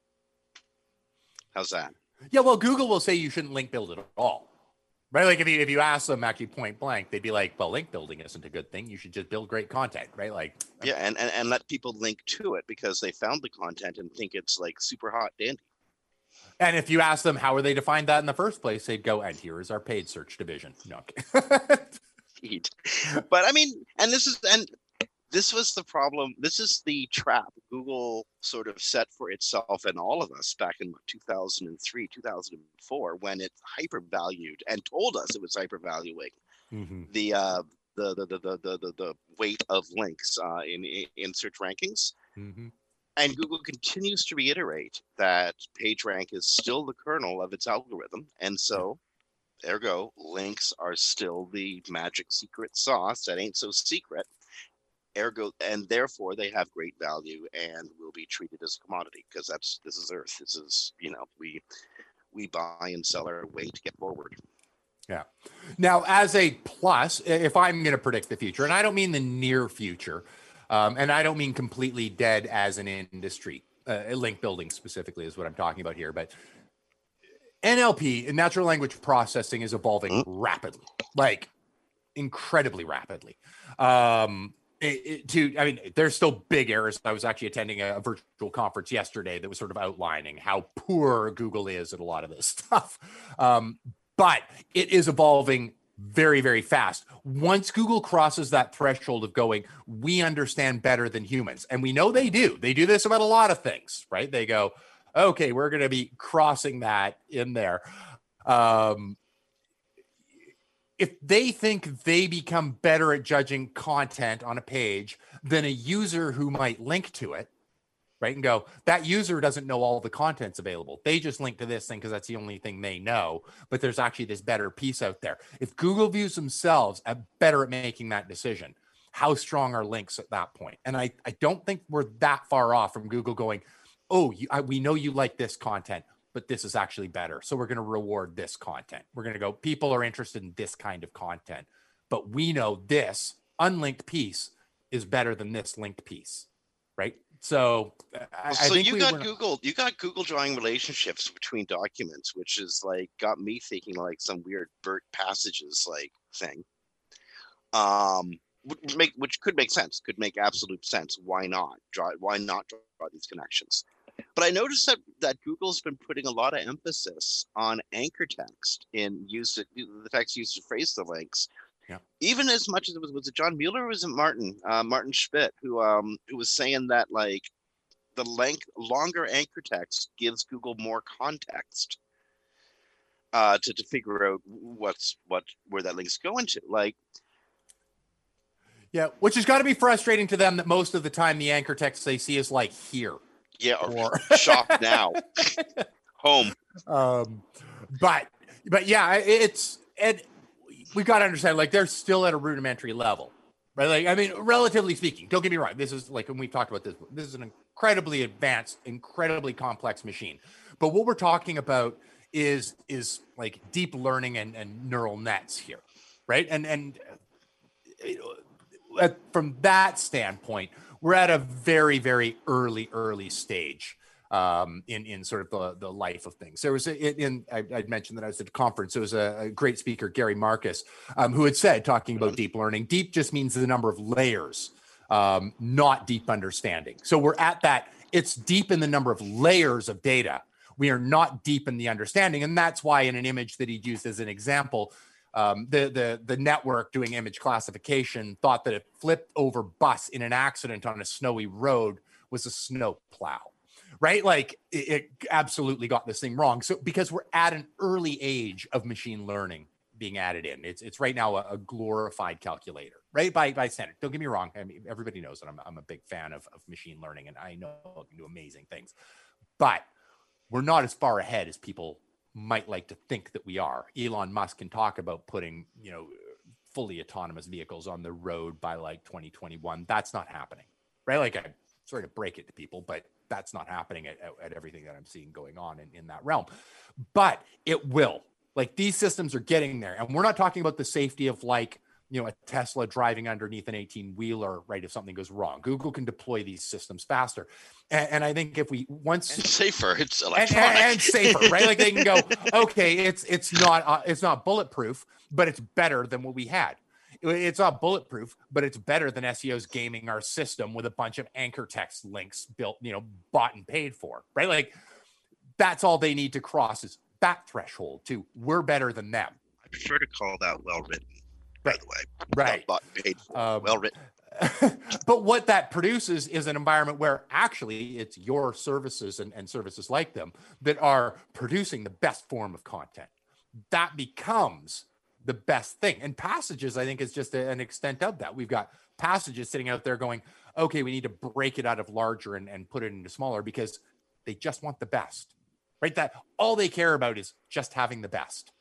How's that? Yeah, well, Google will say you shouldn't link build at all, right? Like if you if you ask them actually point blank, they'd be like, "Well, link building isn't a good thing. You should just build great content, right?" Like, yeah, and and, and let people link to it because they found the content and think it's like super hot dandy. And if you ask them how are they to find that in the first place, they'd go, "And here is our paid search division." No, but I mean, and this is and this was the problem. This is the trap Google sort of set for itself and all of us back in two thousand three, two thousand four, when it hypervalued and told us it was hypervaluing mm-hmm. the, uh, the, the, the, the, the, the weight of links uh, in, in search rankings. Mm-hmm. And Google continues to reiterate that PageRank is still the kernel of its algorithm. And so, ergo, links are still the magic secret sauce that ain't so secret. Ergo, and therefore they have great value and will be treated as a commodity, because that's this is Earth. This is, you know, we we buy and sell our way to get forward. Yeah. Now, as a plus, if I'm going to predict the future, and I don't mean the near future, um, and I don't mean completely dead as an industry, uh, link building specifically is what I'm talking about here, but N L P, natural language processing, is evolving mm-hmm. rapidly, like incredibly rapidly. Um, It, it, to, I mean, there's still big errors. I was actually attending a, a virtual conference yesterday that was sort of outlining how poor Google is at a lot of this stuff. Um, but it is evolving very, very fast. Once Google crosses that threshold of going, we understand better than humans. And we know they do. They do this about a lot of things, right? They go, okay, we're going to be crossing that in there. Um, If they think they become better at judging content on a page than a user who might link to it, right, and go, that user doesn't know all the contents available. They just link to this thing because that's the only thing they know, but there's actually this better piece out there. If Google views themselves as better at making that decision, how strong are links at that point? And I, I don't think we're that far off from Google going, oh, you, I, we know you like this content, but this is actually better. So we're going to reward this content. We're going to go, people are interested in this kind of content, but we know this unlinked piece is better than this linked piece, right? So I, so I think you we got were... Google, you got Google drawing relationships between documents, which is like got me thinking like some weird BERT passages like thing. Um, which make which could make sense, could make absolute sense. Why not draw? Why not draw these connections? But I noticed that, that Google's been putting a lot of emphasis on anchor text in use it, the text used to phrase the links. Yeah. Even as much as it was, was it John Mueller or was it Martin, uh, Martin Schmidt, who um who was saying that like the length, longer anchor text gives Google more context uh, to, to figure out what's what where that link's going to. Like, yeah, which has got to be frustrating to them that most of the time the anchor text they see is like here. Yeah, or, or shop now, home. Um, but but yeah, it's and we got to understand, like, they're still at a rudimentary level, right? Like, I mean, relatively speaking, don't get me wrong. This is like when we talked about this. This is an incredibly advanced, incredibly complex machine. But what we're talking about is is like deep learning and, and neural nets here, right? And and uh, from that standpoint, we're at a very, very early, early stage um, in, in sort of the, the life of things. There was, a, in, I, I'd mentioned that I was at a conference. There was a, a great speaker, Gary Marcus, um, who had said, talking about deep learning, deep just means the number of layers, um, not deep understanding. So we're at that, it's deep in the number of layers of data. We are not deep in the understanding. And that's why in an image that he'd used as an example, Um, the, the, the network doing image classification thought that a flipped over bus in an accident on a snowy road was a snow plow, right? Like it, it absolutely got this thing wrong. So because we're at an early age of machine learning being added in, it's it's right now a, a glorified calculator, right? By by standard. Don't get me wrong. I mean, everybody knows that I'm, I'm a big fan of, of machine learning, and I know it can do amazing things, but we're not as far ahead as people might like to think that we are. Elon Musk can talk about putting, you know, fully autonomous vehicles on the road by like twenty twenty-one. That's not happening, right? Like, I'm sorry to break it to people, but that's not happening at, at everything that I'm seeing going on in, in that realm. But it will. Like, these systems are getting there. And we're not talking about the safety of, like, you know, a Tesla driving underneath an eighteen wheeler, right? If something goes wrong, Google can deploy these systems faster. And, and I think if we once and safer, it's electronic and, and, and safer, right? Like, they can go, okay, it's, it's not, uh, it's not bulletproof, but it's better than what we had. It's not bulletproof, but it's better than S E Os gaming our system with a bunch of anchor text links built, you know, bought and paid for, right? Like, that's all they need to cross is that threshold to we're better than them. I prefer to call that well written. By the way, right? Not paid for, um, well written. but what that produces is an environment where actually it's your services and, and services like them that are producing the best form of content. That becomes the best thing. And Passages, I think, is just a, an extent of that. We've got Passages sitting out there going, okay, we need to break it out of larger and, and put it into smaller because they just want the best, right? That all they care about is just having the best.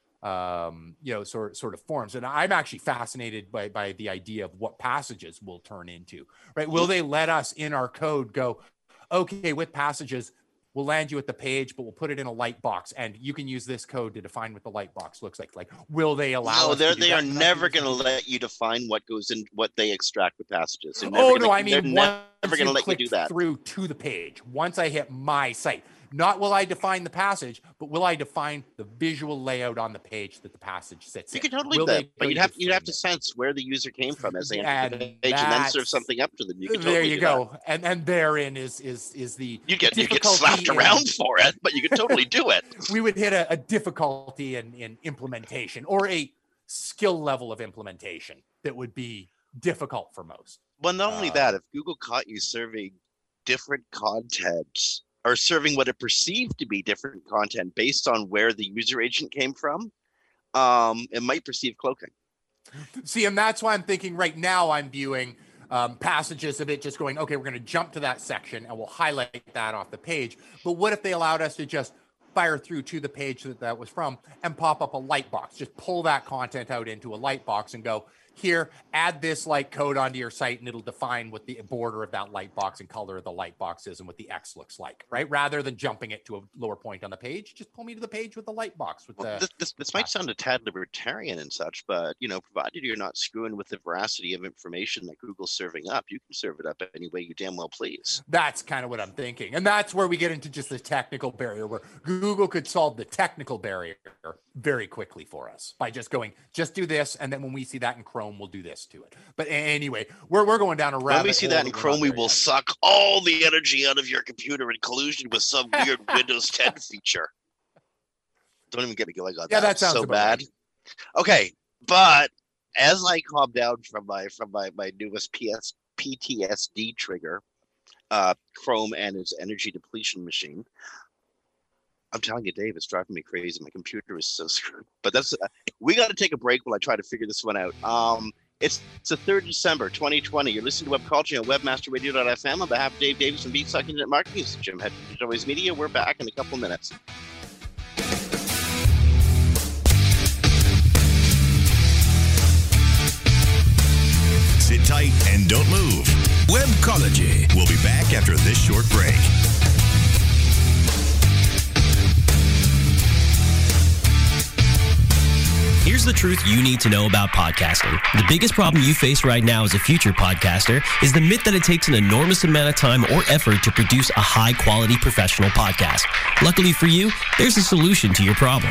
Um, you know, sort sort of forms. And I'm actually fascinated by by the idea of what Passages will turn into, right? Will they let us in our code go, okay, with Passages, we'll land you at the page, but we'll put it in a light box, and you can use this code to define what the light box looks like. Like, will they allow? No, us to do they that? are never going to let you define what goes in, what they extract with Passages. They're Oh never no, gonna, I mean, they're once never going to let you click do that. through to the page. Once I hit my site. Not will I define the passage, but will I define the visual layout on the page that the passage sits You in? can totally Will do they that, but you'd go have you'd have to define sense where the user came from as they And enter the page, and then serve that's- something up to them. You can there totally you do go, that. and and therein is is is the You get you get difficulty slapped in- around for it, but you can totally do it. We would hit a, a difficulty in in implementation or a skill level of implementation that would be difficult for most. Well, not only Uh, that, if Google caught you serving different content or serving what it perceived to be different content based on where the user agent came from, um, it might perceive cloaking. See, and that's why I'm thinking right now I'm viewing um, Passages of it just going, okay, we're going to jump to that section and we'll highlight that off the page. But what if they allowed us to just fire through to the page that that was from and pop up a light box? Just pull that content out into a light box and go, here, add this light code onto your site and it'll define what the border of that light box and color of the light box is and what the X looks like, right? Rather than jumping it to a lower point on the page, just pull me to the page with the light box. With Well, the this, this, this might sound a tad libertarian and such, but you know, provided you're not screwing with the veracity of information that Google's serving up, you can serve it up any way you damn well please. That's kind of what I'm thinking. And that's where we get into just the technical barrier where Google could solve the technical barrier very quickly for us by just going, just do this. And then when we see that in Chrome, we'll do this to it. But anyway, we're, we're going down a rabbit When we see hole that in we're Chrome, not we there will yet. suck all the energy out of your computer in collusion with some weird Windows ten feature. Don't even get me going on Yeah, that. that sounds so about bad. right. Okay, but as I calm down from my from my, my newest P S, P T S D trigger, uh, Chrome and its energy depletion machine, I'm telling you, Dave, it's driving me crazy. My computer is so screwed. But that's uh, we got to take a break while I try to figure this one out. Um, it's it's the third of December, twenty twenty. You're listening to WebCulture on webmaster radio dot f m. On behalf of Dave Davis and Beatstock Internet Marketing, this is Jim Head from Joey's Media. We're back in a couple minutes. Sit tight and don't move. Webcology. We'll be back after this short break. Here's the truth you need to know about podcasting. The biggest problem you face right now as a future podcaster is the myth that it takes an enormous amount of time or effort to produce a high-quality professional podcast. Luckily for you, there's a solution to your problem.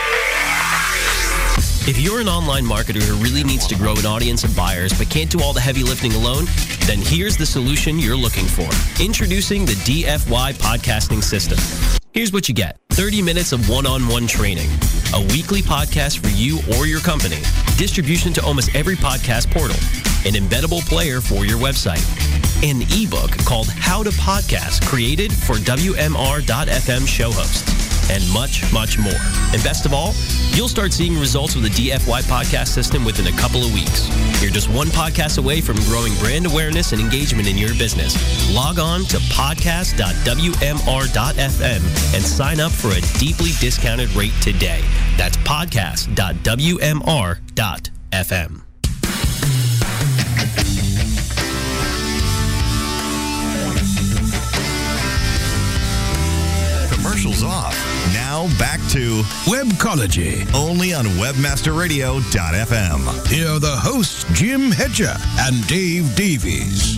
If you're an online marketer who really needs to grow an audience of buyers but can't do all the heavy lifting alone, then here's the solution you're looking for. Introducing the D F Y Podcasting System. Here's what you get. thirty minutes of one-on-one training, a weekly podcast for you or your company, distribution to almost every podcast portal, an embeddable player for your website, an ebook called How to Podcast created for W M R dot F M show hosts, and much, much more. And best of all, you'll start seeing results with the D F Y podcast system within a couple of weeks. You're just one podcast away from growing brand awareness and engagement in your business. Log on to podcast dot W M R dot F M and sign up for a deeply discounted rate today. That's podcast dot W M R dot F M. Commercials off. Now back to Webcology. only on webmaster radio dot f m. Here are the hosts, Jim Hedger and Dave Davies.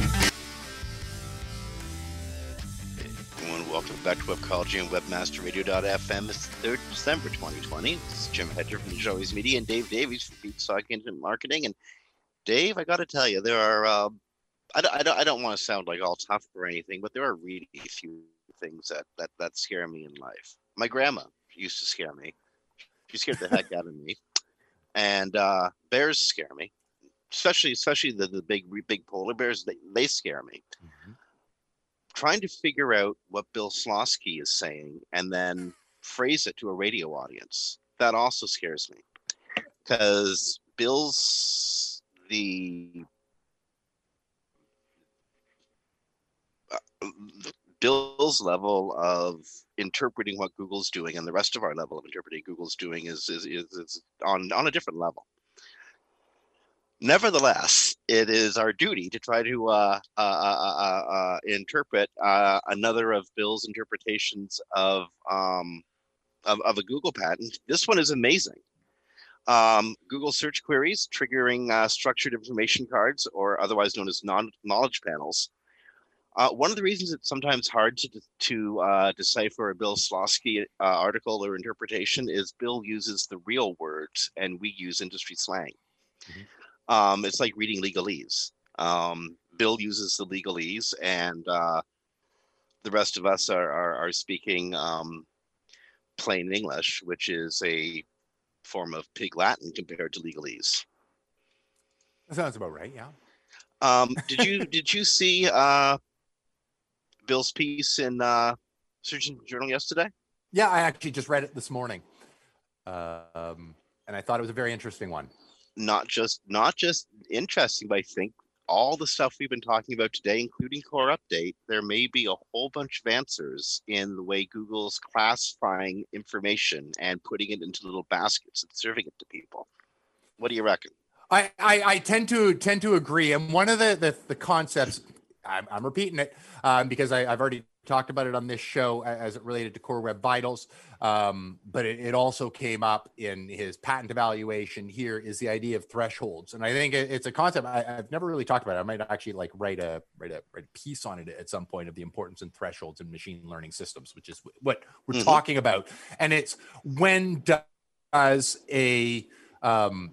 Everyone, welcome back to WebCology and webmaster radio dot f m. It's the third of December, twenty twenty. This is Jim Hedger from Joey's Media and Dave Davies from Beatstock Internet Marketing. And Dave, I got to tell you, there are, uh, I, don't, I, don't, I don't want to sound like all tough or anything, but there are really few things that, that, that scare me in life. My grandma used to scare me. She scared the heck out of me. And uh, bears scare me. especially especially the, the big big polar bears, they, they scare me. Mm-hmm. Trying to figure out what Bill Slawski is saying and then phrase it to a radio audience, that also scares me, because Bill's the uh, Bill's level of interpreting what Google's doing and the rest of our level of interpreting Google's doing is is is, is on on a different level. Nevertheless, it is our duty to try to uh, uh, uh, uh, interpret uh, another of Bill's interpretations of, um, of of a Google patent. This one is amazing. Um, Google search queries triggering uh, structured information cards, or otherwise known as non knowledge panels. Uh, one of the reasons it's sometimes hard to to uh, decipher a Bill Slawski uh, article or interpretation is Bill uses the real words and we use industry slang. Mm-hmm. Um, it's like reading legalese. Um, Bill uses the legalese, and uh, the rest of us are are, are speaking um, plain English, which is a form of Pig Latin compared to legalese. That sounds about right. Yeah. Um, did you did you see uh, Bill's piece in uh, Surgeon Journal yesterday? Yeah, I actually just read it this morning, uh, um, and I thought it was a very interesting one. Not just not just interesting, but I think all the stuff we've been talking about today, including Core Update, there may be a whole bunch of answers in the way Google's classifying information and putting it into little baskets and serving it to people. What do you reckon? I, I, I tend to tend to agree. And one of the the, the concepts, I'm, I'm repeating it um, because I, I've already talked about it on this show as it related to Core Web Vitals, um, but it, it also came up in his patent evaluation here, is the idea of thresholds. And I think it, it's a concept I, I've never really talked about. I might actually like write a, write a write a piece on it at some point of the importance of thresholds in machine learning systems, which is what we're mm-hmm. talking about. And it's when does a, um,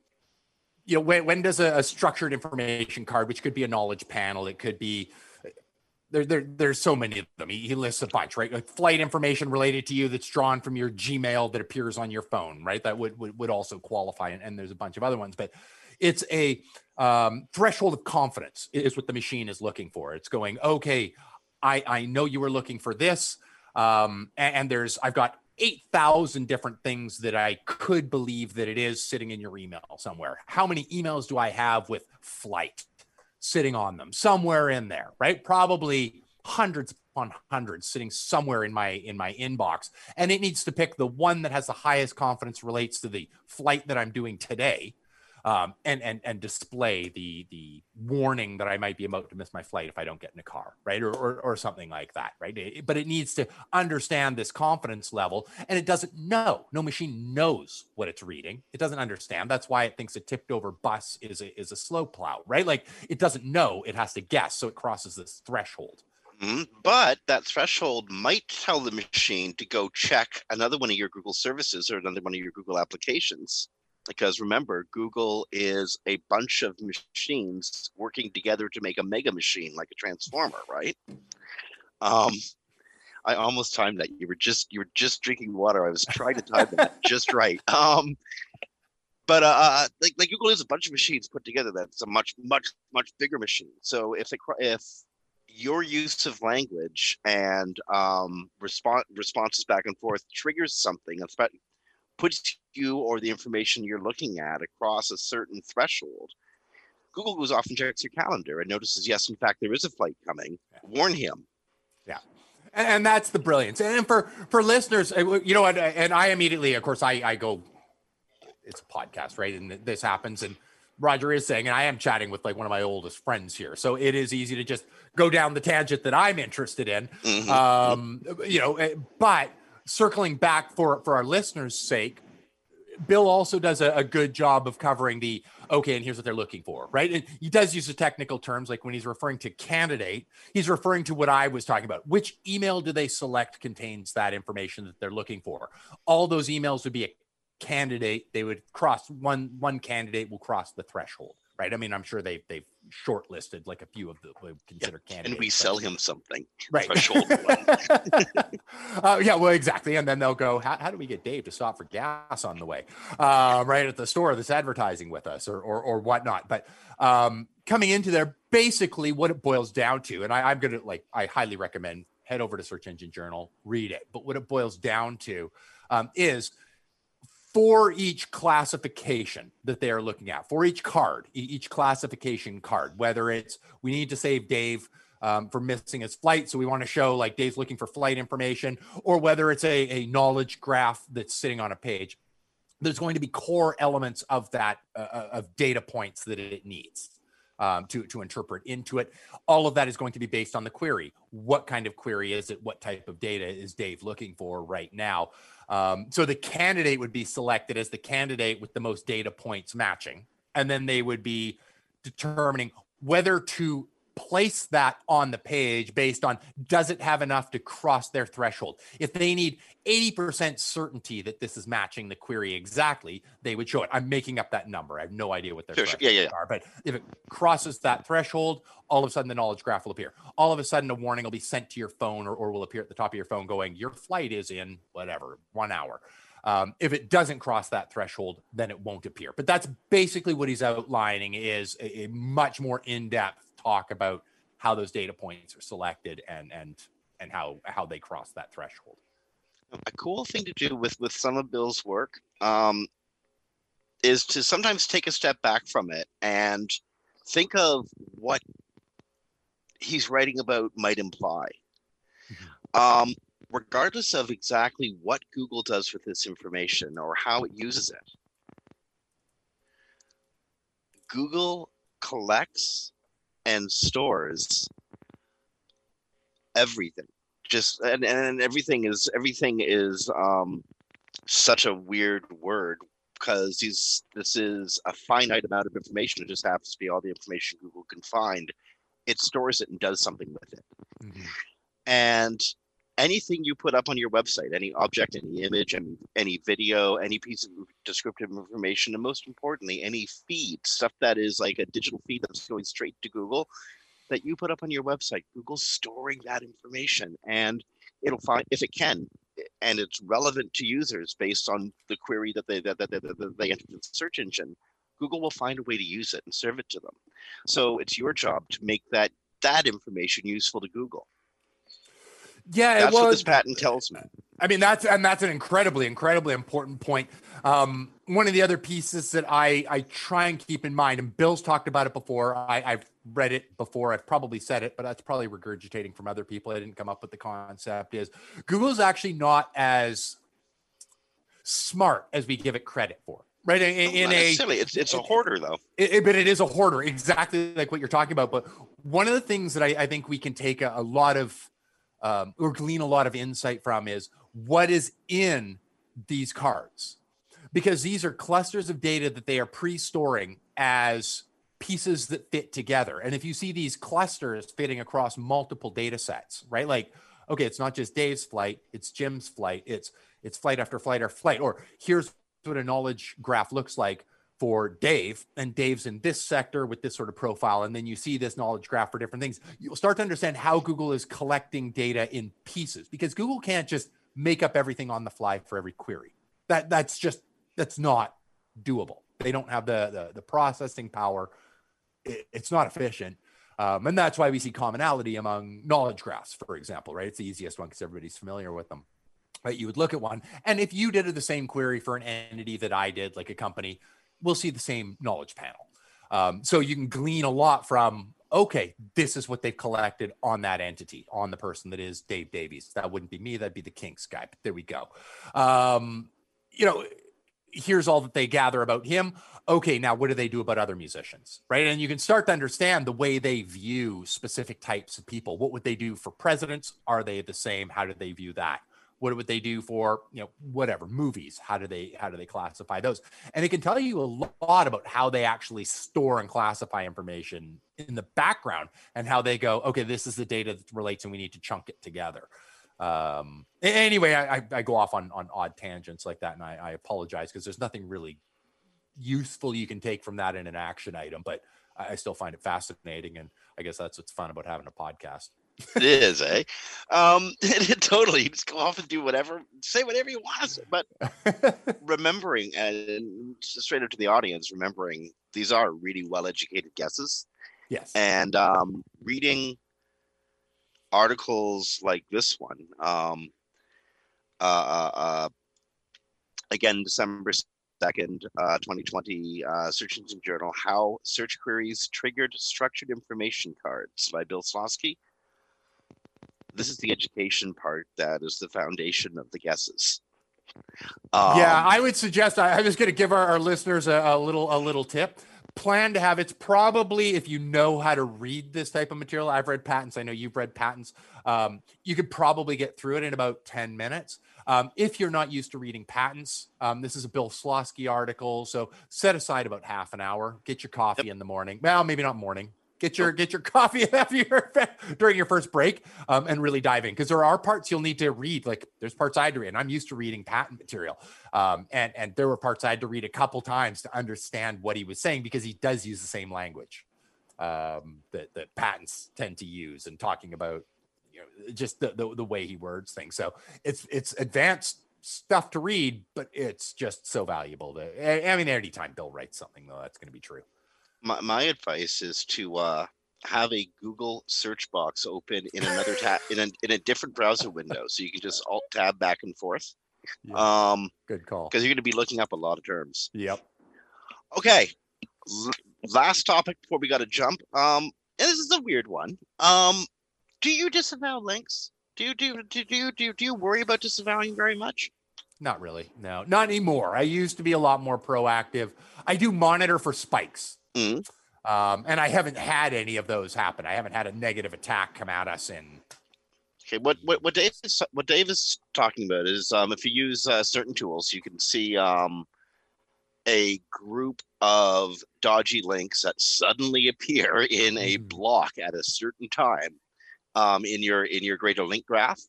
you know, when, when does a, a structured information card, which could be a knowledge panel, it could be, There, there, there's so many of them. He, he lists a bunch, right? Like flight information related to you that's drawn from your Gmail that appears on your phone, right? That would would, would also qualify. And, and there's a bunch of other ones, but it's a um, threshold of confidence is what the machine is looking for. It's going, okay, I, I know you were looking for this. Um, and, and there's, I've got eight thousand different things that I could believe that it is sitting in your email somewhere. How many emails do I have with flight sitting on them somewhere in there, right? Probably hundreds upon hundreds sitting somewhere in my in my inbox, and it needs to pick the one that has the highest confidence relates to the flight that I'm doing today, um, and and and display the the warning that I might be about to miss my flight if I don't get in a car, right, or or, or something like that, right? It, but it needs to understand this confidence level, and it doesn't know. No machine knows what it's reading. It doesn't understand. That's why it thinks a tipped over bus is a is a slow plow, right? Like it doesn't know. It has to guess, so it crosses this threshold. Mm-hmm. But that threshold might tell the machine to go check another one of your Google services or another one of your Google applications. Because remember, Google is a bunch of machines working together to make a mega machine, like a transformer, right? Um, I almost timed that. You were just you were just drinking water. I was trying to time that just right. Um, but uh, like, like Google is a bunch of machines put together. That's a much much much bigger machine. So if it, if your use of language and um, response responses back and forth triggers something, that's puts you or the information you're looking at across a certain threshold, Google goes off and checks your calendar and notices, yes, in fact, there is a flight coming. Warn him. Yeah. And, and that's the brilliance. And for, for listeners, you know what, and I immediately, of course, I, I go, it's a podcast, right? And this happens. And Roger is saying, and I am chatting with like one of my oldest friends here. So it is easy to just go down the tangent that I'm interested in. Mm-hmm. Um, you know, but circling back for, for our listeners' sake, Bill also does a, a good job of covering the, okay, and here's what they're looking for, right? And he does use the technical terms, like when he's referring to candidate, he's referring to what I was talking about. Which email do they select contains that information that they're looking for? All those emails would be a candidate. They would cross, one one candidate will cross the threshold, right? I mean, I'm sure they, they've shortlisted, like a few of the we consider yeah. candidates. And we sell him something. Right. Threshold one. uh, yeah, well, exactly. And then they'll go, how, how do we get Dave to stop for gas on the way? Uh, right at the store that's advertising with us or, or, or whatnot. But um, coming into there, basically what it boils down to, and I, I'm going to like, I highly recommend head over to Search Engine Journal, read it. But what it boils down to um, is for each classification that they are looking at, for each card, e- each classification card, whether it's we need to save Dave um, for missing his flight, so we want to show like Dave's looking for flight information, or whether it's a, a knowledge graph that's sitting on a page, there's going to be core elements of that, uh, of data points that it needs um, to, to interpret into it. All of that is going to be based on the query. What kind of query is it? What type of data is Dave looking for right now? Um, so the candidate would be selected as the candidate with the most data points matching. And then they would be determining whether to place that on the page based on, does it have enough to cross their threshold? If they need eighty percent certainty that this is matching the query exactly, they would show it. I'm making up that number. I have no idea what their Sure, thresholds yeah, yeah, yeah. are. But if it crosses that threshold, all of a sudden the knowledge graph will appear. All of a sudden a warning will be sent to your phone or, or will appear at the top of your phone going, your flight is in whatever, one hour. Um, if it doesn't cross that threshold, then it won't appear. But that's basically what he's outlining is a, a much more in-depth talk about how those data points are selected and and and how how they cross that threshold. A cool thing to do with with some of Bill's work um, is to sometimes take a step back from it and think of what he's writing about might imply. Mm-hmm. Um, regardless of exactly what Google does with this information or how it uses it, Google collects and stores everything. Just and, and everything is everything is um, such a weird word because these this is a finite amount of information. It just happens to be all the information Google can find. It stores it and does something with it. Mm-hmm. And anything you put up on your website, any object, any image, any, any video, any piece of descriptive information, and most importantly, any feed, stuff that is like a digital feed that's going straight to Google, that you put up on your website, Google's storing that information, and it'll find, if it can, and it's relevant to users based on the query that they that, that, that, that they entered in the search engine, Google will find a way to use it and serve it to them. So it's your job to make that that information useful to Google. Yeah, that's it was, what this patent tells me. I mean, that's and that's an incredibly, incredibly important point. Um, one of the other pieces that I I try and keep in mind, and Bill's talked about it before. I, I've read it before. I've probably said it, but that's probably regurgitating from other people. I didn't come up with the concept. Is Google's actually not as smart as we give it credit for. Right. In, in a, it's it's a hoarder though. It, it, but it is a hoarder, exactly like what you're talking about. But one of the things that I, I think we can take a, a lot of Um, or glean a lot of insight from is what is in these cards, because these are clusters of data that they are pre-storing as pieces that fit together. And if you see these clusters fitting across multiple data sets, right? Like, okay, it's not just Dave's flight, it's Jim's flight, it's it's flight after flight after flight, or here's what a knowledge graph looks like for Dave, and Dave's in this sector with this sort of profile. And then you see this knowledge graph for different things. You'll start to understand how Google is collecting data in pieces, because Google can't just make up everything on the fly for every query. That that's just, that's not doable. They don't have the, the, the processing power. It, it's not efficient. Um, and that's why we see commonality among knowledge graphs, for example, right? It's the easiest one because everybody's familiar with them. Right? You would look at one, and if you did the same query for an entity that I did, like a company, we'll see the same knowledge panel. Um, so you can glean a lot from, okay, this is what they've collected on that entity, on the person that is Dave Davies. That wouldn't be me, that'd be the Kinks guy, but there we go. Um, you know, here's all that they gather about him. Okay, now what do they do about other musicians, right? And you can start to understand the way they view specific types of people. What would they do for presidents? Are they the same? How do they view that? What would they do for, you know, whatever, movies? How do they how do they classify those? And it can tell you a lot about how they actually store and classify information in the background, and how they go, okay, this is the data that relates and we need to chunk it together. Um, anyway, I, I go off on, on odd tangents like that, and I, I apologize because there's nothing really useful you can take from that in an action item. But I still find it fascinating. And I guess that's what's fun about having a podcast. It is, eh? Um, totally. You just go off and do whatever, say whatever you want to say. But remembering, and straight up to the audience, remembering these are really well-educated guesses. Yes. And um, reading articles like this one, um, uh, uh, again, December second, uh, twenty twenty, uh, Search Engine Journal, How Search Queries Triggered Structured Information Cards by Bill Slawski. This is the education part that is the foundation of the guesses. Um, yeah, I would suggest, I, I was going to give our, our listeners a, a little a little tip. Plan to have, it's probably, if you know how to read this type of material, I've read patents, I know you've read patents, um, you could probably get through it in about ten minutes. Um, if you're not used to reading patents, um, this is a Bill Slawski article, so set aside about half an hour, get your coffee yep. in the morning. Well, maybe not morning. Get your get your coffee after your, during your first break, um, and really dive in, because there are parts you'll need to read. Like there's parts I had to read, and I'm used to reading patent material, um, and and there were parts I had to read a couple times to understand what he was saying, because he does use the same language um, that that patents tend to use, and talking about, you know, just the, the the way he words things. So it's it's advanced stuff to read, but it's just so valuable. To, I mean, anytime Bill writes something, though, that's going to be true. My, my advice is to uh, have a Google search box open in another tab in a in a different browser window, so you can just alt tab back and forth. Yeah. Um, Good call. Because you're going to be looking up a lot of terms. Yep. Okay. L- last topic before we got to jump. Um, and this is a weird one. Um, do you disavow links? Do you do do do you do you, do you worry about disavowing very much? Not really. No, not anymore. I used to be a lot more proactive. I do monitor for spikes. Mm. Um, and I haven't had any of those happen. I haven't had a negative attack come at us in. Okay, what what what Dave is what Dave is talking about is um, if you use uh, certain tools, you can see um, a group of dodgy links that suddenly appear in a Mm. block at a certain time um, in your in your greater link graph.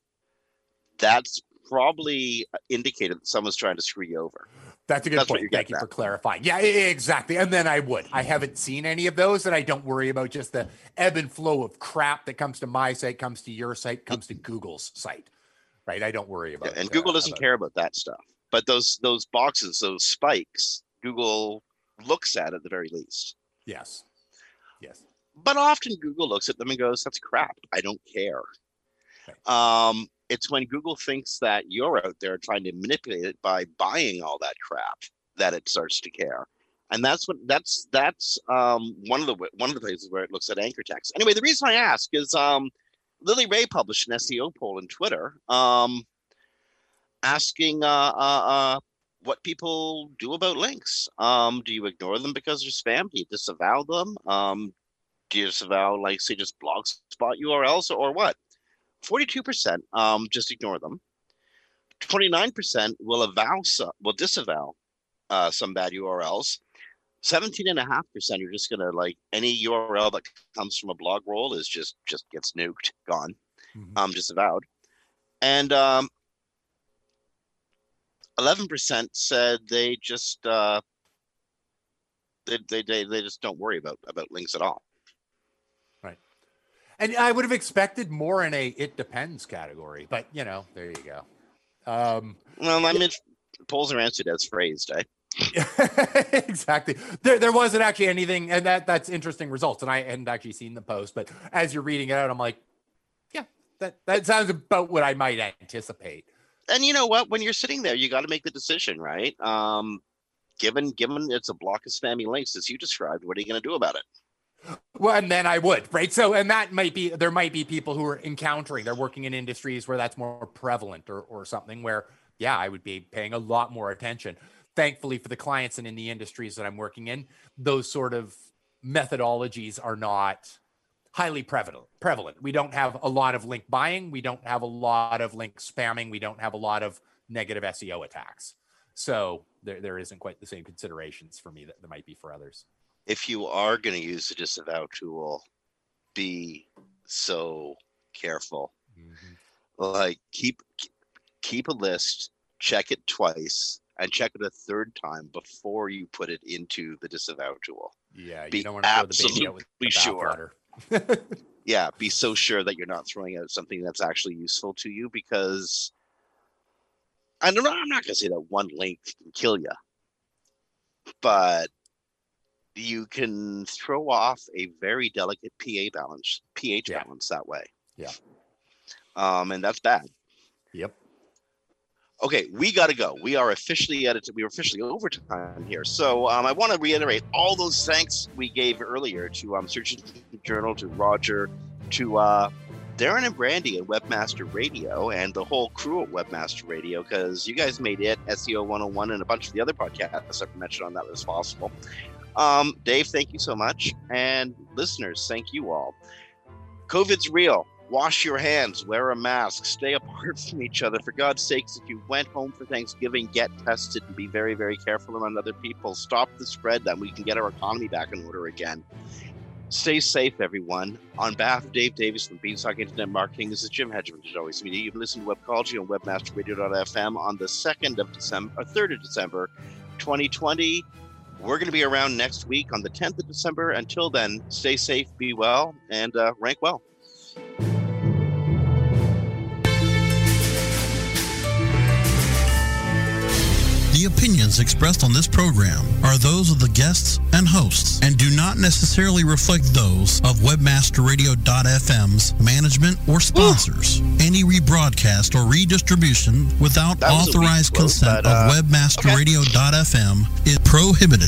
That's probably indicated that someone's trying to screw you over. That's a good That's what point. you're Thank getting you for at. clarifying. Yeah, e- exactly. And then I would. I haven't seen any of those, and I don't worry about just the ebb and flow of crap that comes to my site, comes to your site, comes to Google's site. Right? I don't worry about. And Google uh, doesn't about- care about that stuff. But those those boxes, those spikes, Google looks at at the very least. Yes. Yes. But often Google looks at them and goes, "That's crap. I don't care." Right. Um, it's when Google thinks that you're out there trying to manipulate it by buying all that crap that it starts to care. And that's what that's that's um, one of the one of the places where it looks at anchor text. Anyway, the reason I ask is um, Lily Ray published an S E O poll on Twitter um, asking uh, uh, uh, what people do about links. Um, do you ignore them because they're spam? Do you disavow them? Um, do you disavow, like, say, just Blogspot U R Ls, or what? forty-two percent um, just ignore them. twenty-nine percent will avow some, will disavow uh, some bad U R Ls. seventeen and a half percent are just gonna, like, any U R L that comes from a blog roll is just just gets nuked, gone, Mhm. um, disavowed. And um, eleven percent said they just uh, they, they they they just don't worry about about links at all. And I would have expected more in a "it depends" category, but you know, there you go. Um, Well, I mean, polls are answered as phrased, eh? exactly. There, there wasn't actually anything, and that that's interesting results. And I hadn't actually seen the post, but as you're reading it out, I'm like, yeah, that that sounds about what I might anticipate. And you know what? When you're sitting there, you got to make the decision, right? Um, given given it's a block of spammy links, as you described, what are you going to do about it? Well, and then I would, right? So, and that might be, there might be people who are encountering, they're working in industries where that's more prevalent, or or something where, yeah, I would be paying a lot more attention. Thankfully for the clients and in the industries that I'm working in, those sort of methodologies are not highly prevalent. Prevalent. We don't have a lot of link buying. We don't have a lot of link spamming. We don't have a lot of negative S E O attacks. So there, there isn't quite the same considerations for me that there might be for others. If you are going to use the disavow tool, be so careful. Mm-hmm. Like, keep keep a list, check it twice, and check it a third time before you put it into the disavow tool. Yeah, you be don't want to throw the baby out with the sure. bathwater. Yeah, be so sure that you're not throwing out something that's actually useful to you, because I'm not, I'm not going to say that one link can kill you, but you can throw off a very delicate pH balance, pH Yeah. balance that way. Yeah. Um, and that's bad. Yep. Okay, we got to go. We are officially at it. We are officially overtime here. So um, I want to reiterate all those thanks we gave earlier to um, Search Engine Journal, to Roger, to uh, Darren and Brandy at Webmaster Radio, and the whole crew at Webmaster Radio, because you guys made it, S E O one oh one, and a bunch of the other podcasts I've mentioned on that as possible. Um, Dave, thank you so much. And listeners, thank you all. COVID's real. Wash your hands, wear a mask, stay apart from each other. For God's sakes, if you went home for Thanksgiving, get tested and be very, very careful around other people. Stop the spread, that we can get our economy back in order again. Stay safe, everyone. On behalf of Dave Davis from Beanstalk Internet Marketing, this is Jim Hedgeman, as always. Media. You can listen to Webcology on webmaster radio dot f m on the second of December, or third of December, twenty twenty. We're going to be around next week on the tenth of December. Until then, stay safe, be well, and uh, rank well. The opinions expressed on this program are those of the guests and hosts and do not necessarily reflect those of webmaster radio dot f m's management or sponsors. Ooh. Any rebroadcast or redistribution without authorized quote, consent but, uh, of webmaster radio dot f m okay. is prohibited.